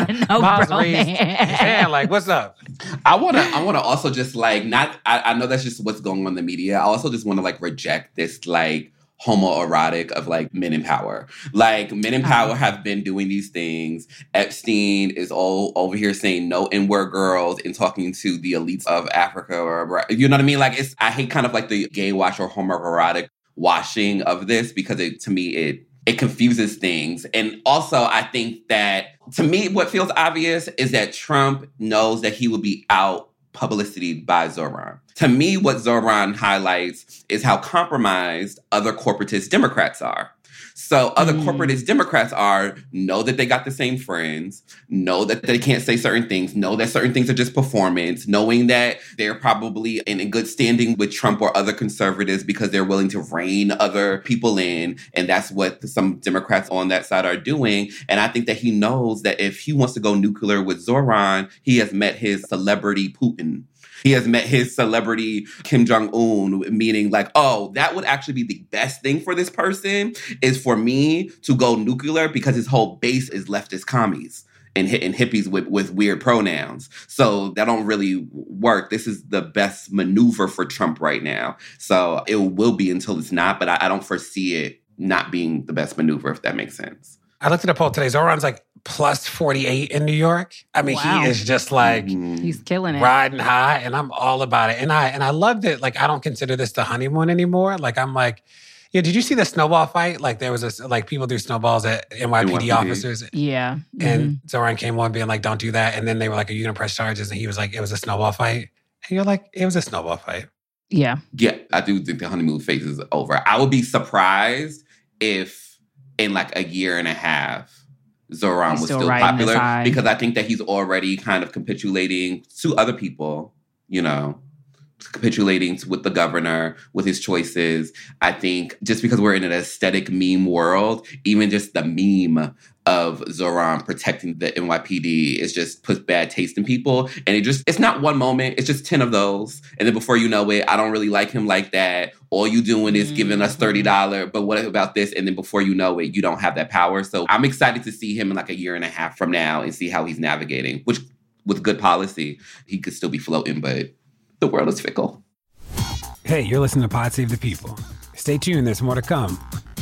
S3: bromance.
S1: Like, what's up?
S2: I wanna also just like I know that's just what's going on in the media. I also just want to like reject this like homoerotic of like men in power. Like men in power have been doing these things. Epstein is all over here saying no N-word girls and talking to the elites of Africa or, you know what I mean? Like I hate kind of like the gay wash or homoerotic washing of this because to me it confuses things. And also I think that to me what feels obvious is that Trump knows that he will be out publicity by Zoran. To me, what Zoran highlights is how compromised other corporatist Democrats are. So other corporatist Democrats know that they got the same friends, know that they can't say certain things, know that certain things are just performance, knowing that they're probably in good standing with Trump or other conservatives because they're willing to rein other people in. And that's what some Democrats on that side are doing. And I think that he knows that if he wants to go nuclear with Zoran, he has met his celebrity Putin. He has met his celebrity Kim Jong-un, meaning like, oh, that would actually be the best thing for this person is for me to go nuclear because his whole base is leftist commies and hippies with weird pronouns. So that don't really work. This is the best maneuver for Trump right now. So it will be until it's not, but I don't foresee it not being the best maneuver, if that makes sense.
S1: I looked at a poll today. Zoran's like plus 48 in New York. I mean, He is just like
S3: he's killing it,
S1: riding high, and I'm all about it. And I love that. Like, I don't consider this the honeymoon anymore. Like, I'm like, yeah. Did you see the snowball fight? Like, there was people threw snowballs at NYPD officers.
S3: Yeah,
S1: and Zoran came on being like, "Don't do that." And then they were like, "Are you gonna press charges?" And he was like, "It was a snowball fight." And you're like, "It was a snowball fight."
S3: Yeah.
S2: I do think the honeymoon phase is over. I would be surprised if in like a year and a half, Zoran was still popular because I think that he's already kind of capitulating to other people, you know, capitulating with the governor, with his choices. I think just because we're in an aesthetic meme world, even just the meme of Zoran protecting the NYPD is just puts bad taste in people. And it's not one moment, it's just 10 of those. And then before you know it, I don't really like him like that. All you doing is giving us $30, but what about this? And then before you know it, you don't have that power. So I'm excited to see him in like a year and a half from now and see how he's navigating, which with good policy, he could still be floating, but the world is fickle.
S1: Hey, you're listening to Pod Save the People. Stay tuned, there's more to come.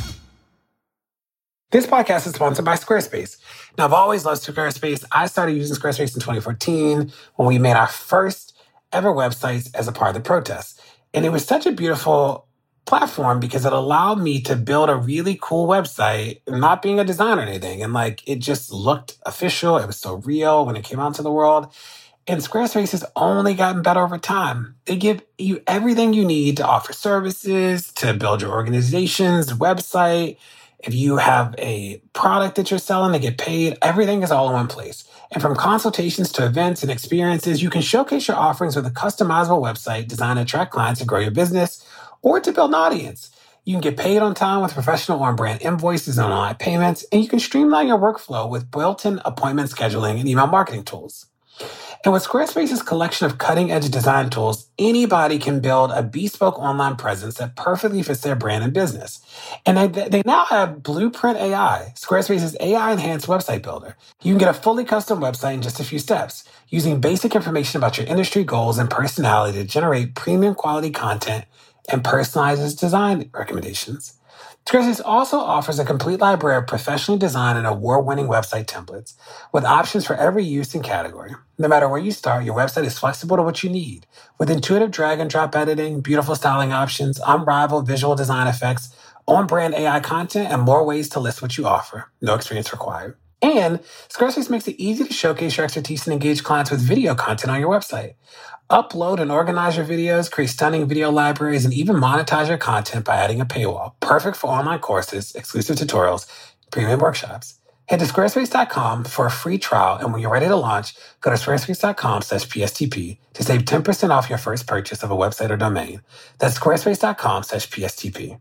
S1: This podcast is sponsored by Squarespace. Now, I've always loved Squarespace. I started using Squarespace in 2014 when we made our first ever websites as a part of the protest. And it was such a beautiful platform because it allowed me to build a really cool website, not being a designer or anything. And like, it just looked official. It was so real when it came out to the world. And Squarespace has only gotten better over time. They give you everything you need to offer services, to build your organization's website. If you have a product that you're selling to get paid, everything is all in one place. And from consultations to events and experiences, you can showcase your offerings with a customizable website designed to attract clients and grow your business or to build an audience. You can get paid on time with professional on-brand invoices and online payments, and you can streamline your workflow with built-in appointment scheduling and email marketing tools. And with Squarespace's collection of cutting-edge design tools, anybody can build a bespoke online presence that perfectly fits their brand and business. And they now have Blueprint AI, Squarespace's AI-enhanced website builder. You can get a fully custom website in just a few steps, using basic information about your industry goals and personality to generate premium quality content and personalizes design recommendations. Squarespace also offers a complete library of professionally designed and award-winning website templates with options for every use and category. No matter where you start, your website is flexible to what you need. With intuitive drag-and-drop editing, beautiful styling options, unrivaled visual design effects, on-brand AI content, and more ways to list what you offer. No experience required. And Squarespace makes it easy to showcase your expertise and engage clients with video content on your website. Upload and organize your videos, create stunning video libraries, and even monetize your content by adding a paywall. Perfect for online courses, exclusive tutorials, premium workshops. Head to squarespace.com for a free trial, and when you're ready to launch, go to squarespace.com/PSTP to save 10% off your first purchase of a website or domain. That's squarespace.com/PSTP.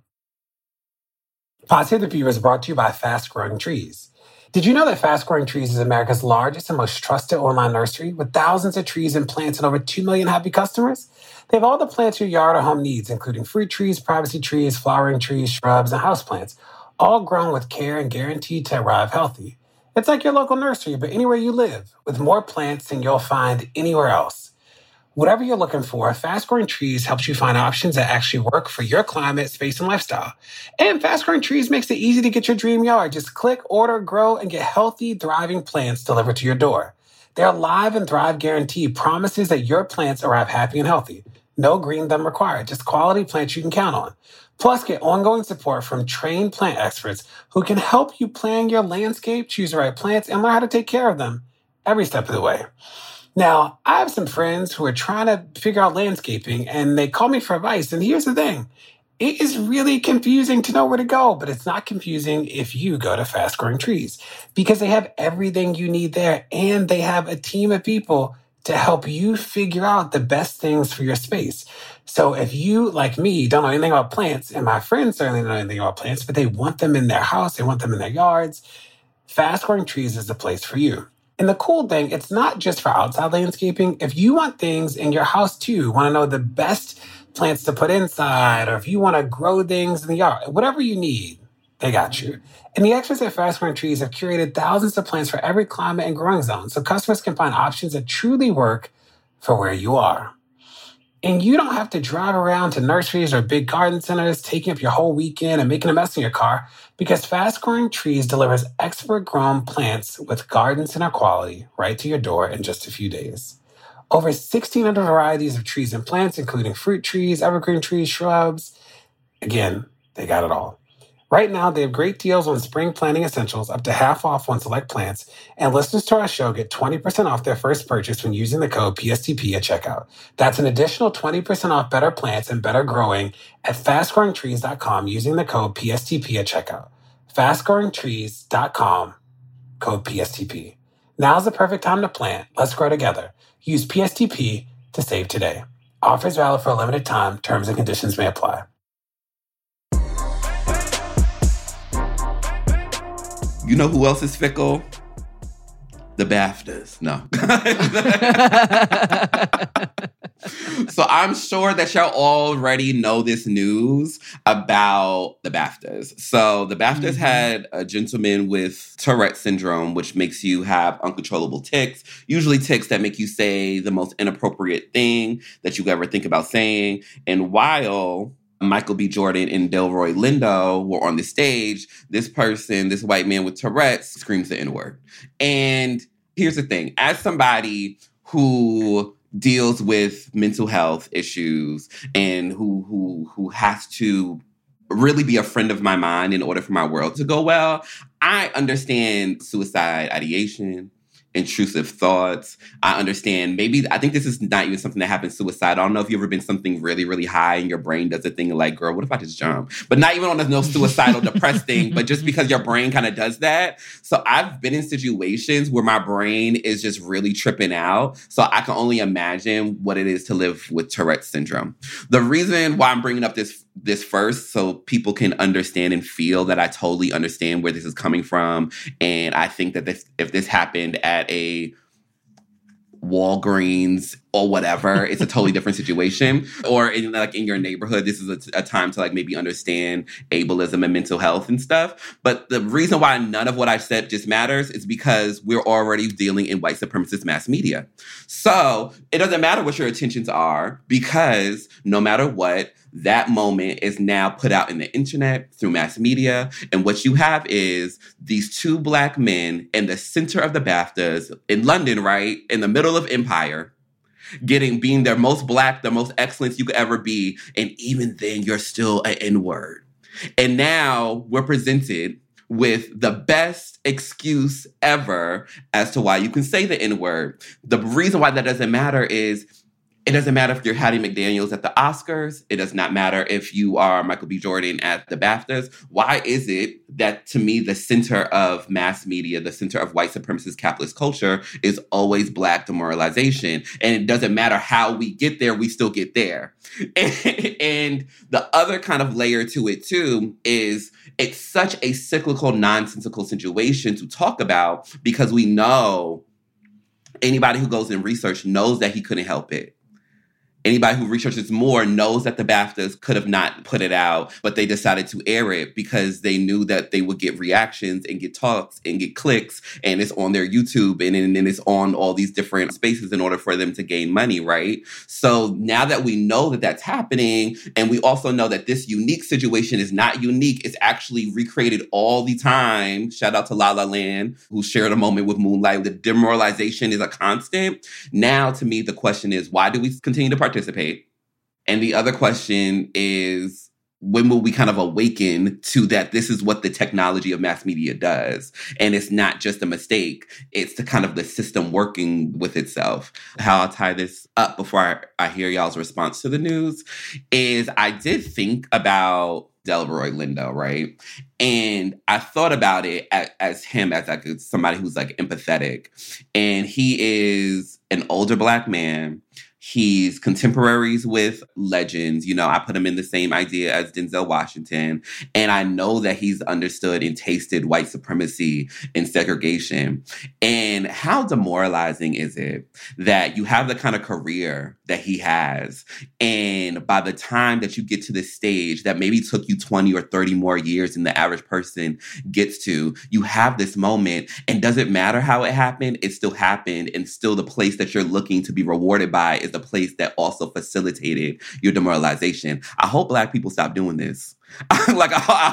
S1: Pod Save the Beaver is brought to you by Fast Growing Trees. Did you know that Fast Growing Trees is America's largest and most trusted online nursery with thousands of trees and plants and over 2 million happy customers? They have all the plants your yard or home needs, including fruit trees, privacy trees, flowering trees, shrubs, and houseplants, all grown with care and guaranteed to arrive healthy. It's like your local nursery, but anywhere you live, with more plants than you'll find anywhere else. Whatever you're looking for, Fast Growing Trees helps you find options that actually work for your climate, space, and lifestyle. And Fast Growing Trees makes it easy to get your dream yard. Just click, order, grow, and get healthy, thriving plants delivered to your door. Their Live and Thrive guarantee promises that your plants arrive happy and healthy. No green thumb required, just quality plants you can count on. Plus, get ongoing support from trained plant experts who can help you plan your landscape, choose the right plants, and learn how to take care of them every step of the way. Now, I have some friends who are trying to figure out landscaping, and they call me for advice. And here's the thing. It is really confusing to know where to go, but it's not confusing if you go to Fast Growing Trees because they have everything you need there, and they have a team of people to help you figure out the best things for your space. So if you, like me, don't know anything about plants, and my friends certainly don't know anything about plants, but they want them in their house, they want them in their yards, Fast Growing Trees is the place for you. And the cool thing, it's not just for outside landscaping. If you want things in your house too, want to know the best plants to put inside, or if you want to grow things in the yard, whatever you need, they got you. And the experts at Fast Growing Trees have curated thousands of plants for every climate and growing zone, so customers can find options that truly work for where you are. And you don't have to drive around to nurseries or big garden centers, taking up your whole weekend and making a mess in your car, because Fast Growing Trees delivers expert-grown plants with garden center quality right to your door in just a few days. Over 1,600 varieties of trees and plants, including fruit trees, evergreen trees, shrubs. Again, they got it all. Right now, they have great deals on spring planting essentials, up to half off on select plants, and listeners to our show get 20% off their first purchase when using the code PSTP at checkout. That's an additional 20% off better plants and better growing at fastgrowingtrees.com using the code PSTP at checkout. Fastgrowingtrees.com, code PSTP. Now's the perfect time to plant. Let's grow together. Use PSTP to save today. Offers valid for a limited time. Terms and conditions may apply.
S2: You know who else is fickle? The BAFTAs. No. So I'm sure that y'all already know this news about the BAFTAs. So the BAFTAs had a gentleman with Tourette syndrome, which makes you have uncontrollable tics, usually tics that make you say the most inappropriate thing that you ever think about saying. And while Michael B. Jordan and Delroy Lindo were on the stage, this person, this white man with Tourette's, screams the N-word. And here's the thing. As somebody who deals with mental health issues and who has to really be a friend of my mind in order for my world to go well, I understand suicide ideation, intrusive thoughts. I understand I think this is not even something that happens suicide. I don't know if you've ever been something really, really high and your brain does a thing like, girl, what if I just jump? But not even on no suicidal depressed thing, but just because your brain kind of does that. So I've been in situations where my brain is just really tripping out. So I can only imagine what it is to live with Tourette syndrome. The reason why I'm bringing up this first, so people can understand and feel that I totally understand where this is coming from. And I think that if this happened at a Walgreens or whatever, it's a totally different situation. Or in your neighborhood, this is a time to maybe understand ableism and mental health and stuff. But the reason why none of what I've said just matters is because we're already dealing in white supremacist mass media. So it doesn't matter what your intentions are, because no matter what, that moment is now put out in the internet through mass media. And what you have is these two Black men in the center of the BAFTAs in London, right? In the middle of Empire, being their most Black, the most excellence you could ever be. And even then, you're still an N-word. And now we're presented with the best excuse ever as to why you can say the N-word. The reason why that doesn't matter is it doesn't matter if you're Hattie McDaniels at the Oscars. It does not matter if you are Michael B. Jordan at the BAFTAs. Why is it that, to me, the center of mass media, the center of white supremacist capitalist culture is always Black demoralization? And it doesn't matter how we get there, we still get there. And the other kind of layer to it, too, is it's such a cyclical, nonsensical situation to talk about because we know anybody who goes in research knows that he couldn't help it. Anybody who researches more knows that the BAFTAs could have not put it out, but they decided to air it because they knew that they would get reactions and get talks and get clicks, and it's on their YouTube and then it's on all these different spaces in order for them to gain money, right? So now that we know that that's happening, and we also know that this unique situation is not unique, it's actually recreated all the time. Shout out to La La Land, who shared a moment with Moonlight. The demoralization is a constant. Now, to me, the question is, why do we continue to participate? And the other question is, when will we kind of awaken to that this is what the technology of mass media does? And it's not just a mistake. It's the kind of the system working with itself. How I'll tie this up before I hear y'all's response to the news is I did think about Delroy Lindo, right? And I thought about it as him, as like somebody who's like empathetic. And he is an older Black man. He's contemporaries with legends. You know, I put him in the same idea as Denzel Washington. And I know that he's understood and tasted white supremacy and segregation. And how demoralizing is it that you have the kind of career that he has, and by the time that you get to this stage that maybe took you 20 or 30 more years than the average person gets to, you have this moment, and doesn't matter how it happened, it still happened, and still the place that you're looking to be rewarded by is the place that also facilitated your demoralization. I hope Black people stop doing this. Like,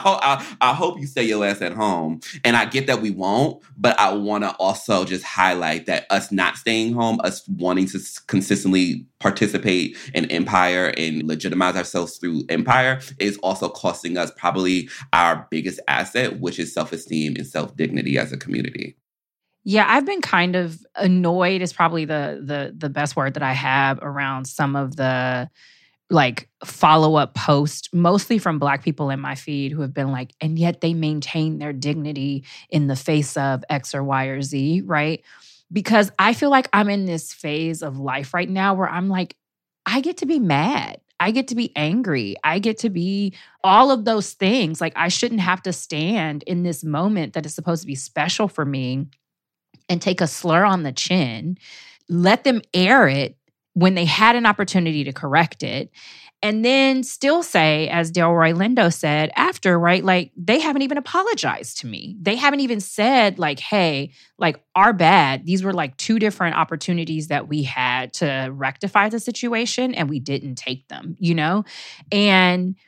S2: I hope you stay your ass at home. And I get that we won't, but I want to also just highlight that us not staying home, us wanting to consistently participate in empire and legitimize ourselves through empire is also costing us probably our biggest asset, which is self-esteem and self-dignity as a community.
S3: Yeah, I've been kind of annoyed is probably the best word that I have around some of the like follow-up posts, mostly from Black people in my feed who have been like, and yet they maintain their dignity in the face of X or Y or Z, right? Because I feel like I'm in this phase of life right now where I'm like, I get to be mad. I get to be angry. I get to be all of those things. Like, I shouldn't have to stand in this moment that is supposed to be special for me and take a slur on the chin, let them air it when they had an opportunity to correct it, and then still say, as Delroy Lindo said after, right, like, they haven't even apologized to me. They haven't even said, like, hey, like, our bad. These were like two different opportunities that we had to rectify the situation, and we didn't take them, you know? And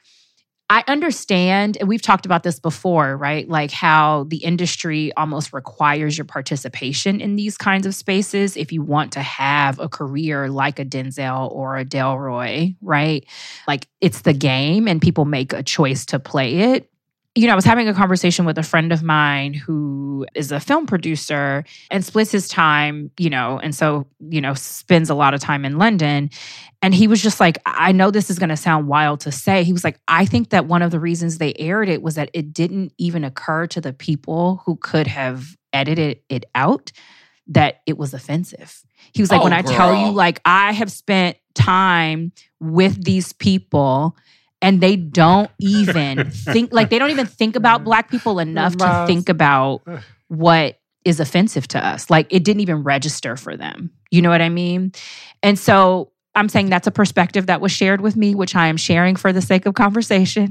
S3: I understand, and we've talked about this before, right? Like how the industry almost requires your participation in these kinds of spaces if you want to have a career like a Denzel or a Delroy, right? Like, it's the game and people make a choice to play it. You know, I was having a conversation with a friend of mine who is a film producer and splits his time, you know, and so, you know, spends a lot of time in London. And he was just like, I know this is going to sound wild to say. He was like, I think that one of the reasons they aired it was that it didn't even occur to the people who could have edited it out that it was offensive. He was like, when I tell you, like, I have spent time with these people and they don't even think, like, they don't even think about Black people enough to think about what is offensive to us. Like, it didn't even register for them. You know what I mean? And so I'm saying that's a perspective that was shared with me, which I am sharing for the sake of conversation.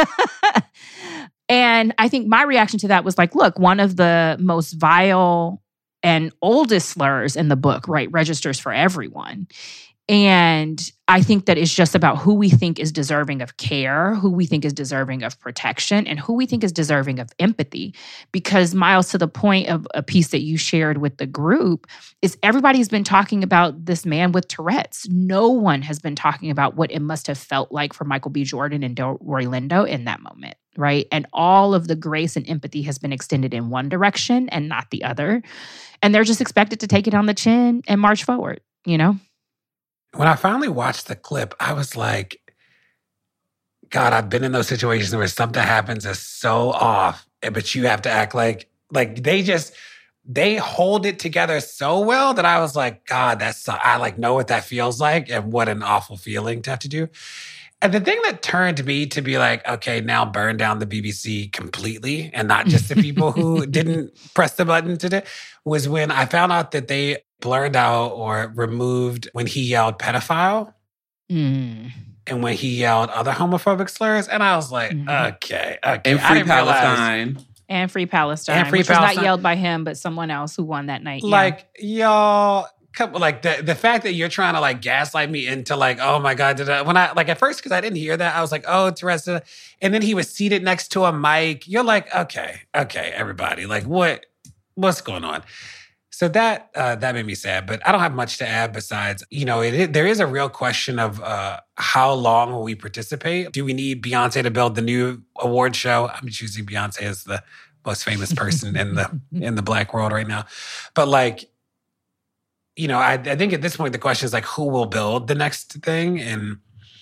S3: And I think my reaction to that was like, look, one of the most vile and oldest slurs in the book, right, registers for everyone. And I think that it's just about who we think is deserving of care, who we think is deserving of protection, and who we think is deserving of empathy. Because, Miles, to the point of a piece that you shared with the group, is everybody's been talking about this man with Tourette's. No one has been talking about what it must have felt like for Michael B. Jordan and Delroy Lindo in that moment. right? And all of the grace and empathy has been extended in one direction and not the other. And they're just expected to take it on the chin and march forward, you know?
S1: When I finally watched the clip, I was like, God, I've been in those situations where something happens that's so off, but you have to act like they hold it together so well that I was like, God, I like know what that feels like and what an awful feeling to have to do. And the thing that turned me to be like, okay, now burn down the BBC completely and not just the people who didn't press the button today was when I found out that they blurred out or removed when he yelled pedophile and when he yelled other homophobic slurs. And I was like, okay.
S2: And Free Palestine.
S3: And Free Palestine, which was not yelled by him, but someone else who won that night.
S1: Like, y'all... Like the fact that you're trying to like gaslight me into like, oh my God, when I like at first, because I didn't hear that, I was like, oh, Teresa. And then he was seated next to a mic. You're like, okay, everybody, like what's going on? So that made me sad, but I don't have much to add besides, there is a real question of how long will we participate? Do we need Beyonce to build the new award show? I'm choosing Beyonce as the most famous person in the Black world right now, but like. I think at this point, the question is like, who will build the next thing? And,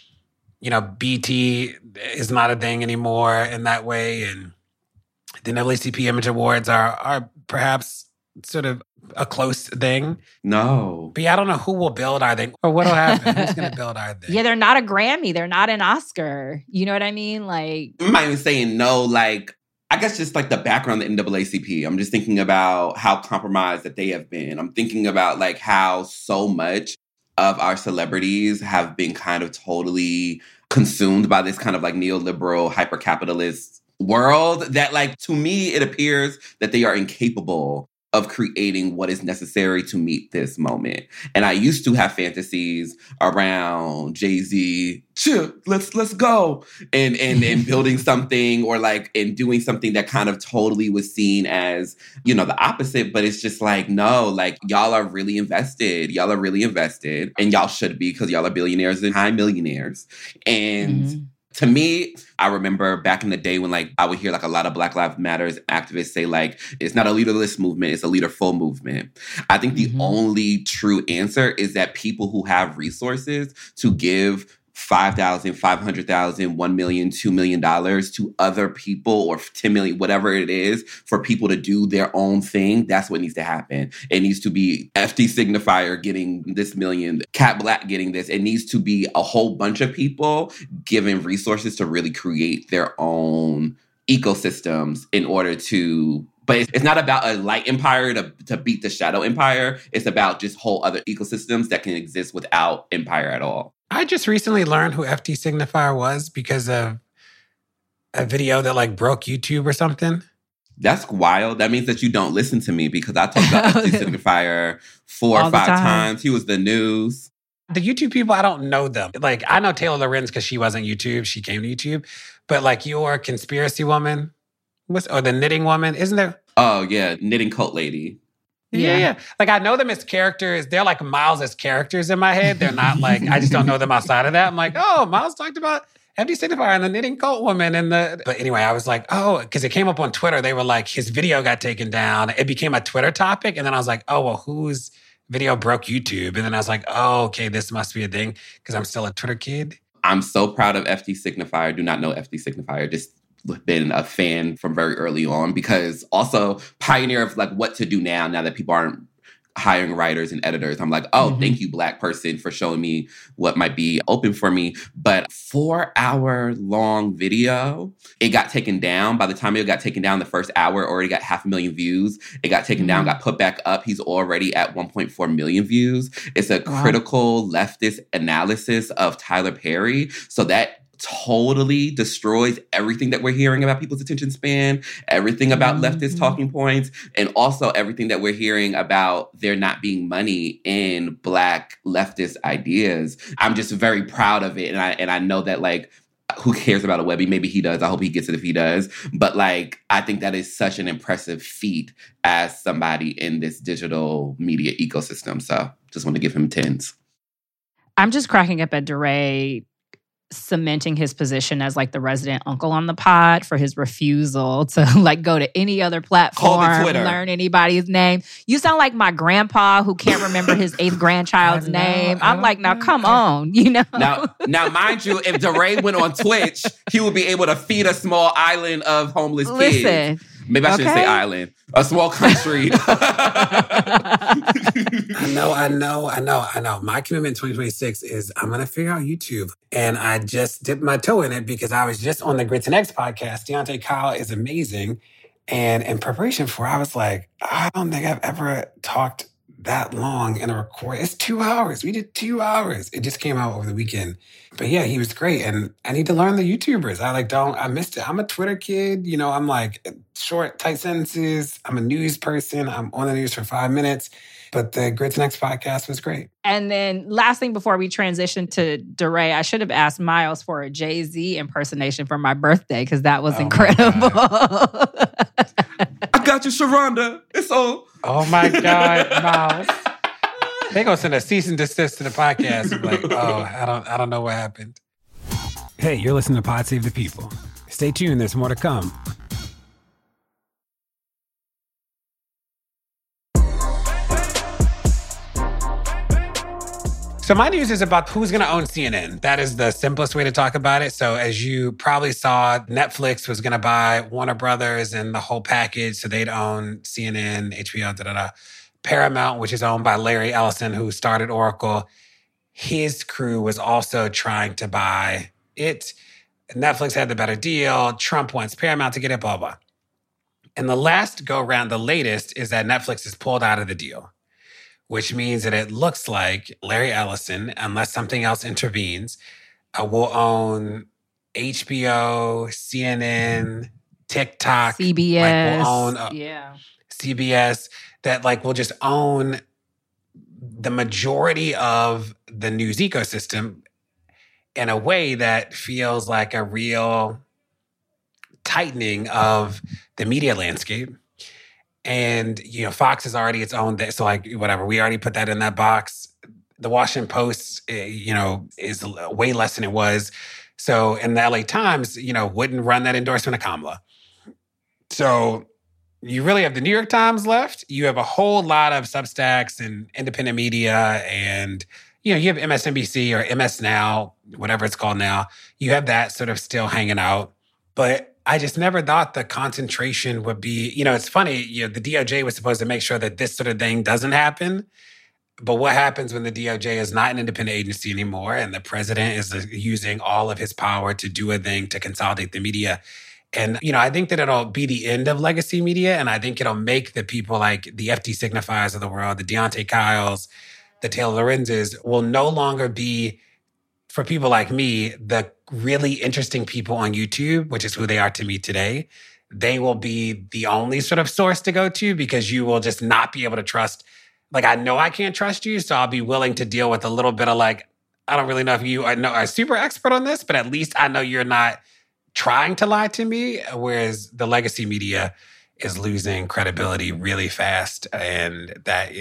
S1: BT is not a thing anymore in that way. And the NAACP Image Awards are perhaps sort of a close thing.
S2: No.
S1: But yeah, I don't know who will build our thing or what'll happen. Who's going to build our thing?
S3: Yeah, they're not a Grammy. They're not an Oscar. You know what I mean? Like,
S2: I'm not even saying no, like, I guess just like the background of the NAACP. I'm just thinking about how compromised that they have been. I'm thinking about like how so much of our celebrities have been kind of totally consumed by this kind of like neoliberal, hyper-capitalist world that like, to me, it appears that they are incapable of creating what is necessary to meet this moment. And I used to have fantasies around Jay-Z, let's go, and building something or like, and doing something that kind of totally was seen as, the opposite. But it's just like, no, like y'all are really invested. Y'all are really invested. And y'all should be, because y'all are billionaires and high millionaires. And to me, I remember back in the day when like I would hear like a lot of Black Lives Matters activists say like, it's not a leaderless movement, it's a leaderful movement. I think the only true answer is that people who have resources to give $5,000, $500,000, $1 million, $2 million to other people or 10 million, whatever it is, for people to do their own thing. That's what needs to happen. It needs to be FD Signifier getting this million, Cat Black getting this. It needs to be a whole bunch of people given resources to really create their own ecosystems in order to. But it's not about a light empire to beat the shadow empire. It's about just whole other ecosystems that can exist without empire at all.
S1: I just recently learned who FD Signifier was because of a video that like broke YouTube or something.
S2: That's wild. That means that you don't listen to me because I talked about FD Signifier 4 or 5 times. He was the news.
S1: The YouTube people, I don't know them. Like, I know Taylor Lorenz because she wasn't YouTube. She came to YouTube. But like your conspiracy woman, or the knitting woman, isn't there?
S2: Oh, yeah. Knitting coat lady.
S1: Yeah. Like, I know them as characters. They're like Miles as characters in my head. They're not like, I just don't know them outside of that. I'm like, oh, Miles talked about FD Signifier and the knitting coat woman. But anyway, I was like, oh, because it came up on Twitter. They were like, his video got taken down. It became a Twitter topic. And then I was like, oh, well, whose video broke YouTube? And then I was like, oh, okay, this must be a thing because I'm still a Twitter kid.
S2: I'm so proud of FD Signifier. Do not know FD Signifier. Just been a fan from very early on because also pioneer of like what to do now that people aren't hiring writers and editors. I'm like, oh, thank you, Black person, for showing me what might be open for me. But 4-hour long video, it got taken down. By the time it got taken down, the first hour already got 500,000 views. It got taken down, got put back up. He's already at 1.4 million views. It's a critical leftist analysis of Tyler Perry. So that totally destroys everything that we're hearing about people's attention span, everything about leftist talking points, and also everything that we're hearing about there not being money in Black leftist ideas. I'm just very proud of it. And I know that like, who cares about a Webby? Maybe he does. I hope he gets it if he does. But like, I think that is such an impressive feat as somebody in this digital media ecosystem. So just want to give him 10s.
S3: I'm just cracking up at DeRay cementing his position as like the resident uncle on the pod for his refusal to like go to any other platform, learn anybody's name. You sound like my grandpa who can't remember his 8th grandchild's name. I'm like, now come on, you know?
S2: Now, mind you, if DeRay went on Twitch, he would be able to feed a small island of homeless kids.
S3: Listen.
S2: Maybe I shouldn't say island. A small country.
S1: I know. My commitment in 2026 is I'm going to figure out YouTube. And I just dipped my toe in it because I was just on the Grits and Eggs podcast. Deontay Kyle is amazing. And in preparation for it, I was like, I don't think I've ever talked that long in a record. It's 2 hours. We did 2 hours. It just came out over the weekend. But yeah, he was great. And I need to learn the YouTubers. I missed it. I'm a Twitter kid. You know, I'm like short, tight sentences. I'm a news person. I'm on the news for 5 minutes. But the Grits and Eggs podcast was great.
S3: And then last thing before we transition to DeRay, I should have asked Miles for a Jay-Z impersonation for my birthday because that was incredible.
S2: I got you, Sharonda. It's all.
S1: Oh my God, Miles. They're going to send a cease and desist to the podcast. I'm like, I don't know what happened. Hey, you're listening to Pod Save the People. Stay tuned. There's more to come. So my news is about who's going to own CNN. That is the simplest way to talk about it. So as you probably saw, Netflix was going to buy Warner Brothers and the whole package. So they'd own CNN, HBO, Paramount, which is owned by Larry Ellison, who started Oracle. His crew was also trying to buy it. Netflix had the better deal. Trump wants Paramount to get it, blah, blah. And the last go round, the latest, is that Netflix is pulled out of the deal, which means that it looks like Larry Ellison, unless something else intervenes, will own HBO, CNN, TikTok.
S3: CBS.
S1: Will own CBS, that will just own the majority of the news ecosystem in a way that feels like a real tightening of the media landscape. And, Fox is already its own. So whatever, we already put that in that box. The Washington Post, is way less than it was. So, in the LA Times, wouldn't run that endorsement of Kamala. So you really have the New York Times left. You have a whole lot of Substacks and independent media. And, you have MSNBC or MS Now, whatever it's called now. You have that sort of still hanging out. But I just never thought the concentration would be, it's funny, the DOJ was supposed to make sure that this sort of thing doesn't happen. But what happens when the DOJ is not an independent agency anymore and the president is using all of his power to do a thing to consolidate the media? And, I think that it'll be the end of legacy media. And I think it'll make the people like the FT Signifiers of the world, the Deontay Kyles, the Taylor Lorenzes will no longer be, for people like me, the really interesting people on YouTube, which is who they are to me today. They will be the only sort of source to go to because you will just not be able to trust. I know I can't trust you, so I'll be willing to deal with a little bit of I don't really know if you are a super expert on this, but at least I know you're not trying to lie to me. Whereas the legacy media is losing credibility really fast. And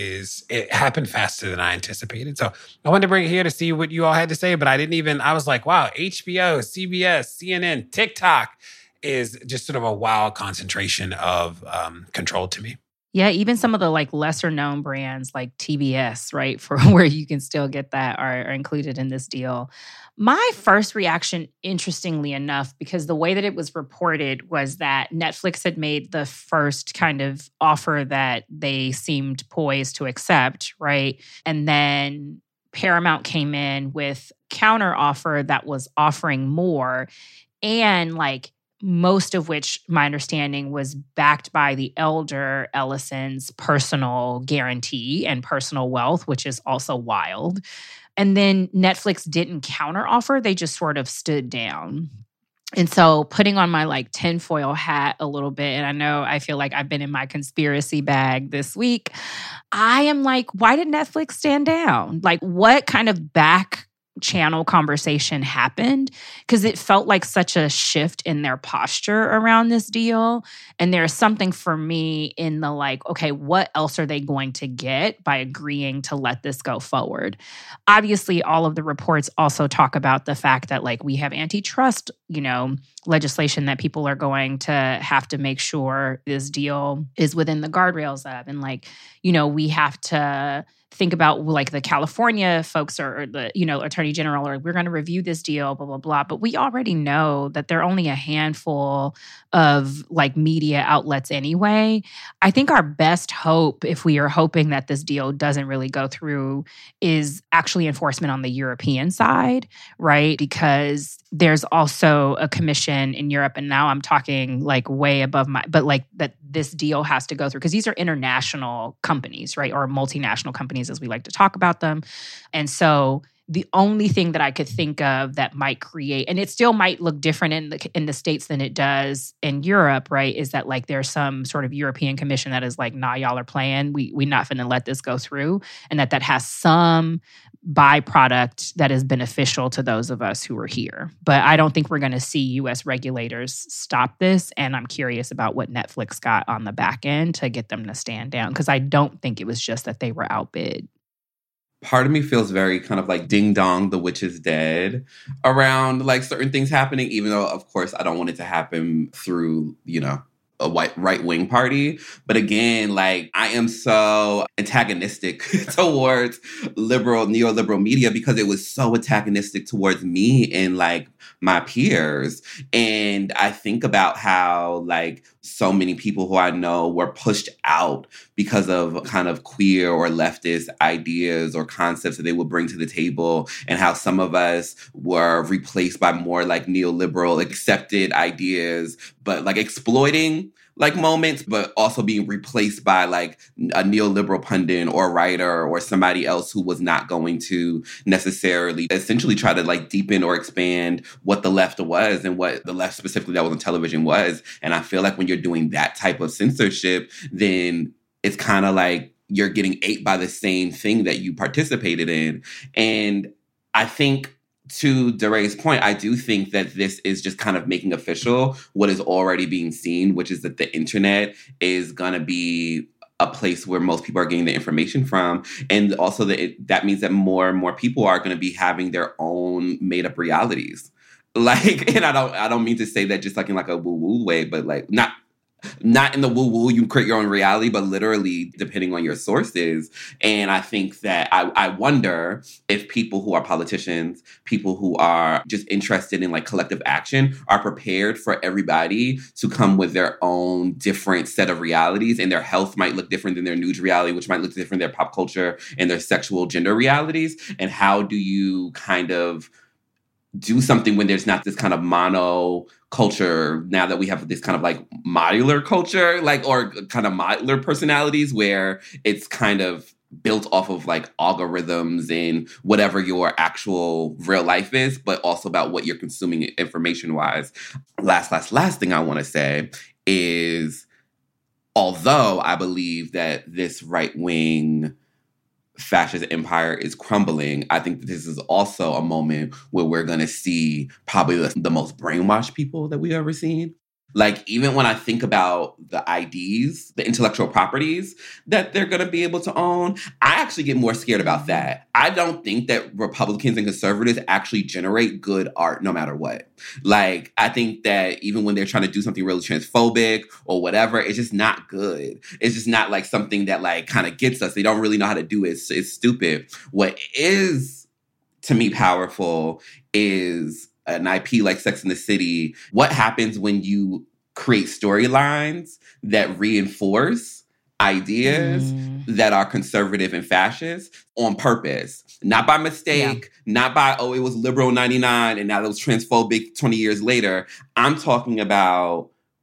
S1: it happened faster than I anticipated. So I wanted to bring it here to see what you all had to say, but I was like, wow, HBO, CBS, CNN, TikTok is just sort of a wild concentration of control to me.
S3: Yeah, even some of the lesser known brands like TBS, right, for where you can still get that are included in this deal. My first reaction, interestingly enough, because the way that it was reported was that Netflix had made the first kind of offer that they seemed poised to accept, right? And then Paramount came in with counter offer that was offering more, and most of which, my understanding, was backed by the elder Ellison's personal guarantee and personal wealth, which is also wild. And then Netflix didn't counteroffer. They just sort of stood down. And so putting on my tinfoil hat a little bit, and I feel like I've been in my conspiracy bag this week, I am why did Netflix stand down? What kind of channel conversation happened, because it felt like such a shift in their posture around this deal. And there's something for me in the like, okay, what else are they going to get by agreeing to let this go forward? Obviously, all of the reports also talk about the fact that like we have antitrust, legislation that people are going to have to make sure this deal is within the guardrails of. And like, we have to think about like the California folks or the, attorney general, or we're going to review this deal, blah, blah, blah. But we already know that there are only a handful of like media outlets anyway. I think our best hope, if we are hoping that this deal doesn't really go through, is actually enforcement on the European side, right? Because there's also a commission in Europe, and now I'm talking like way above but like that this deal has to go through, because these are international companies, right? Or multinational companies, as we like to talk about them. And so the only thing that I could think of that might create, and it still might look different in the States than it does in Europe, right, is that like there's some sort of European commission that is like, nah, y'all are playing. We're not finna let this go through. And that has some byproduct that is beneficial to those of us who are here. But I don't think we're going to see U.S. regulators stop this. And I'm curious about what Netflix got on the back end to get them to stand down, because I don't think it was just that they were outbid.
S2: Part of me feels very kind of like ding dong, the witch is dead around like certain things happening, even though, of course, I don't want it to happen through, a white right-wing party. But again, like I am so antagonistic towards neoliberal media, because it was so antagonistic towards me and like my peers. And I think about how like so many people who I know were pushed out because of kind of queer or leftist ideas or concepts that they would bring to the table, and how some of us were replaced by more like neoliberal accepted ideas, but like exploiting like moments, but also being replaced by like a neoliberal pundit or writer or somebody else who was not going to necessarily essentially try to like deepen or expand what the left was and what the left specifically that was on television was. And I feel like when you're doing that type of censorship, then it's kind of like you're getting ate by the same thing that you participated in. And I think, to DeRay's point, I do think that this is just kind of making official what is already being seen, which is that the internet is going to be a place where most people are getting the information from. And also that means that more and more people are going to be having their own made up realities. Like, and I don't mean to say that just like in like a woo-woo way, but like not in the woo-woo, you create your own reality, but literally depending on your sources. And I think that I wonder if people who are politicians, people who are just interested in like collective action, are prepared for everybody to come with their own different set of realities, and their health might look different than their news reality, which might look different than their pop culture and their sexual gender realities. And how do you kind of do something when there's not this kind of mono culture, now that we have this kind of like modular culture, like, or kind of modular personalities where it's kind of built off of like algorithms and whatever your actual real life is, but also about what you're consuming information wise. Last thing I want to say is, although I believe that this right-wing fascist empire is crumbling, I think that this is also a moment where we're going to see probably the most brainwashed people that we've ever seen. Like, even when I think about the IDs, the intellectual properties that they're going to be able to own, I actually get more scared about that. I don't think that Republicans and conservatives actually generate good art no matter what. Like, I think that even when they're trying to do something really transphobic or whatever, it's just not good. It's just not like something that like kind of gets us. They don't really know how to do it. It's stupid. What is, to me, powerful is an IP like Sex and the City. What happens when you create storylines that reinforce ideas that are conservative and fascist on purpose? Not by mistake, not by, oh, it was liberal 99 and now it was transphobic 20 years later. I'm talking about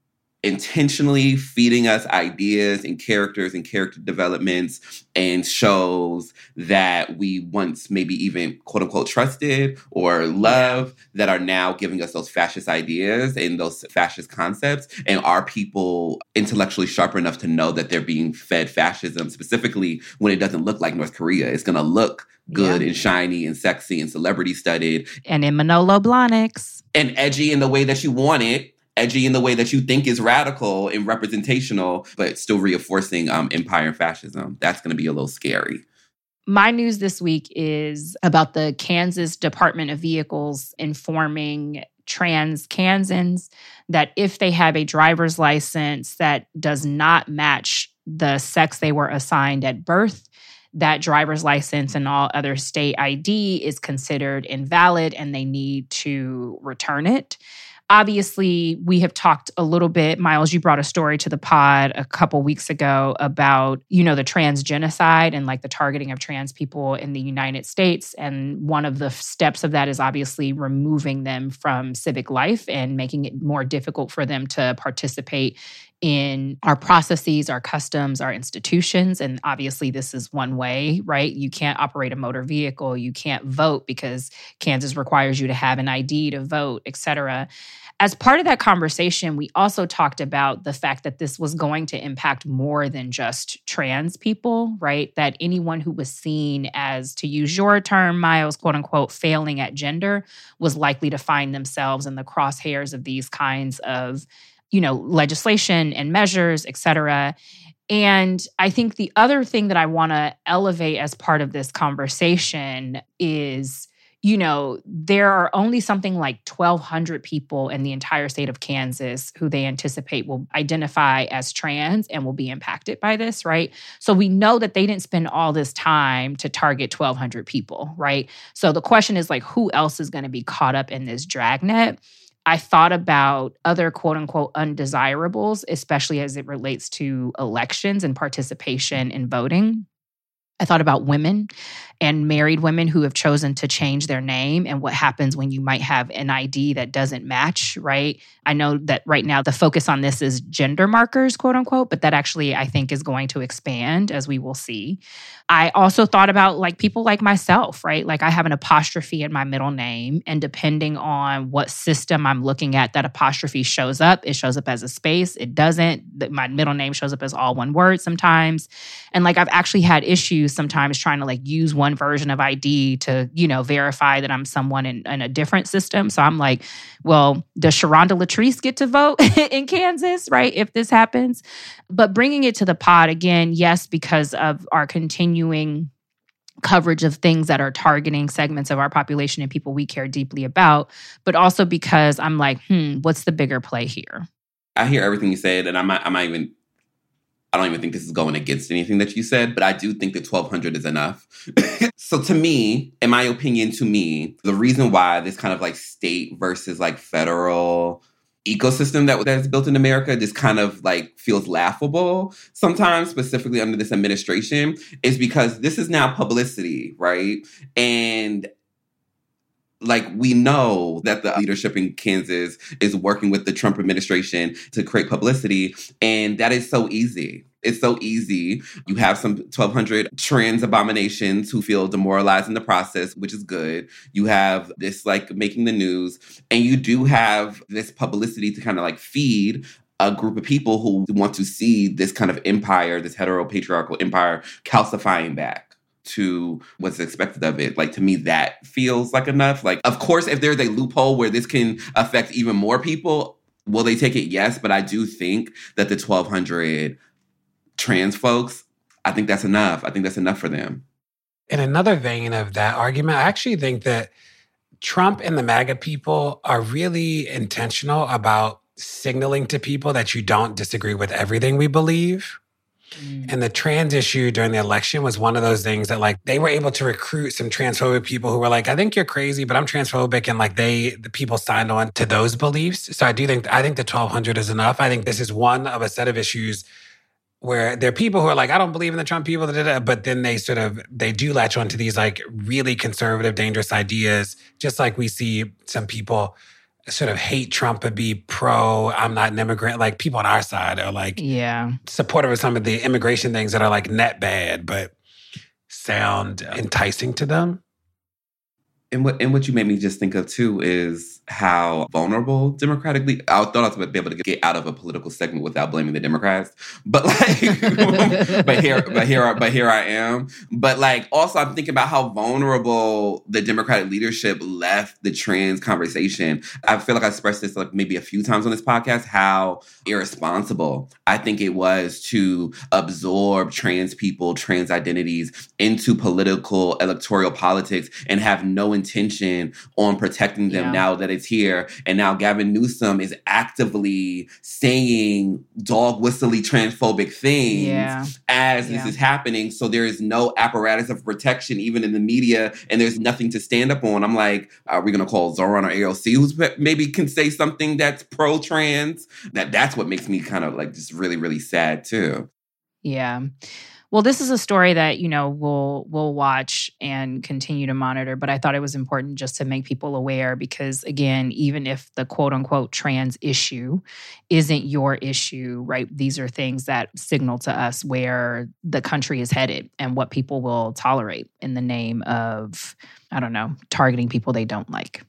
S2: intentionally feeding us ideas and characters and character developments and shows that we once maybe even quote unquote trusted or loved that are now giving us those fascist ideas and those fascist concepts. And are people intellectually sharp enough to know that they're being fed fascism, specifically when it doesn't look like North Korea? It's going to look good and shiny and sexy and celebrity studded.
S3: And in Manolo Blahniks.
S2: And edgy in the way that you want it. Edgy in the way that you think is radical and representational, but still reinforcing empire and fascism. That's going to be a little scary.
S3: My news this week is about the Kansas Department of Vehicles informing trans Kansans that if they have a driver's license that does not match the sex they were assigned at birth, that driver's license and all other state ID is considered invalid and they need to return it. Obviously, we have talked a little bit, Miles, you brought a story to the pod a couple weeks ago about, the trans genocide and like the targeting of trans people in the United States. And one of the steps of that is obviously removing them from civic life and making it more difficult for them to participate in our processes, our customs, our institutions. And obviously this is one way, right? You can't operate a motor vehicle. You can't vote because Kansas requires you to have an ID to vote, et cetera. As part of that conversation, we also talked about the fact that this was going to impact more than just trans people, right? That anyone who was seen as, to use your term, Miles, quote unquote, failing at gender was likely to find themselves in the crosshairs of these kinds of legislation and measures, et cetera. And I think the other thing that I want to elevate as part of this conversation is, there are only something like 1,200 people in the entire state of Kansas who they anticipate will identify as trans and will be impacted by this, right? So we know that they didn't spend all this time to target 1,200 people, right? So the question is like, who else is going to be caught up in this dragnet? I thought about other quote unquote undesirables, especially as it relates to elections and participation in voting. I thought about women and married women who have chosen to change their name and what happens when you might have an ID that doesn't match, right? I know that right now the focus on this is gender markers, quote unquote, but that actually I think is going to expand as we will see. I also thought about like people like myself, right? Like I have an apostrophe in my middle name, and depending on what system I'm looking at, that apostrophe shows up. It shows up as a space. It doesn't. My middle name shows up as all one word sometimes. And like I've actually had issues sometimes trying to like use one version of ID to, verify that I'm someone in a different system. So I'm like, well, does Sharonda Latrice get to vote in Kansas, right, if this happens? But bringing it to the pod again, yes, because of our continuing coverage of things that are targeting segments of our population and people we care deeply about, but also because I'm like, what's the bigger play here?
S2: I hear everything you said, and I don't even think this is going against anything that you said, but I do think that 1,200 is enough. So to me, in my opinion, the reason why this kind of like state versus like federal ecosystem that's built in America just kind of like feels laughable sometimes, specifically under this administration, is because this is now publicity, right? And like, we know that the leadership in Kansas is working with the Trump administration to create publicity, and that is so easy. It's so easy. You have some 1,200 trans abominations who feel demoralized in the process, which is good. You have this like making the news, and you do have this publicity to kind of like feed a group of people who want to see this kind of empire, this heteropatriarchal empire, calcifying back to what's expected of it. Like, to me, that feels like enough. Like, of course, if there's a loophole where this can affect even more people, will they take it? Yes. But I do think that the 1,200 trans folks, I think that's enough. I think that's enough for them.
S1: In another vein of that argument, I actually think that Trump and the MAGA people are really intentional about signaling to people that you don't disagree with everything we believe. And the trans issue during the election was one of those things that like they were able to recruit some transphobic people who were like, I think you're crazy, but I'm transphobic. And like the people signed on to those beliefs. So I think the 1,200 is enough. I think this is one of a set of issues where there are people who are like, I don't believe in the Trump people, but then they do latch onto these like really conservative, dangerous ideas, just like we see some people sort of hate Trump but be pro, I'm not an immigrant. Like people on our side are like supportive of some of the immigration things that are like net bad, but sound enticing to them.
S2: And what you made me just think of too is how vulnerable democratically. I thought I was going to be able to get out of a political segment without blaming the Democrats, but like, but here I am. But like, also I'm thinking about how vulnerable the Democratic leadership left the trans conversation. I feel like I expressed this like maybe a few times on this podcast, how irresponsible I think it was to absorb trans people, trans identities into political electoral politics and have no intention on protecting them now that it's here. And now Gavin Newsom is actively saying dog whistly transphobic things as this is happening. So there is no apparatus of protection, even in the media, and there's nothing to stand up on. I'm like, are we going to call Zoran or AOC, who's maybe can say something that's pro-trans? That's what makes me kind of like just really, really sad too.
S3: Yeah. Well, this is a story that, you know, we'll watch and continue to monitor, but I thought it was important just to make people aware because, again, even if the quote-unquote trans issue isn't your issue, right, these are things that signal to us where the country is headed and what people will tolerate in the name of, I don't know, targeting people they don't like.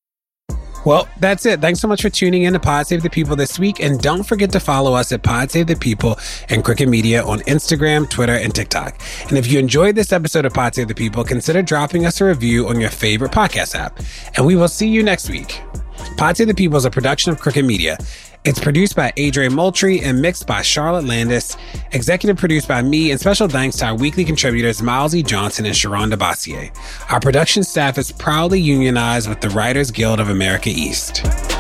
S1: Well, that's it. Thanks so much for tuning in to Pod Save the People this week. And don't forget to follow us at Pod Save the People and Crooked Media on Instagram, Twitter, and TikTok. And if you enjoyed this episode of Pod Save the People, consider dropping us a review on your favorite podcast app. And we will see you next week. Pod Save the People is a production of Crooked Media. It's produced by Adrian Moultrie and mixed by Charlotte Landis. Executive produced by me, and special thanks to our weekly contributors Miles E. Johnson and Sharonda Bossier. Our production staff is proudly unionized with the Writers Guild of America East.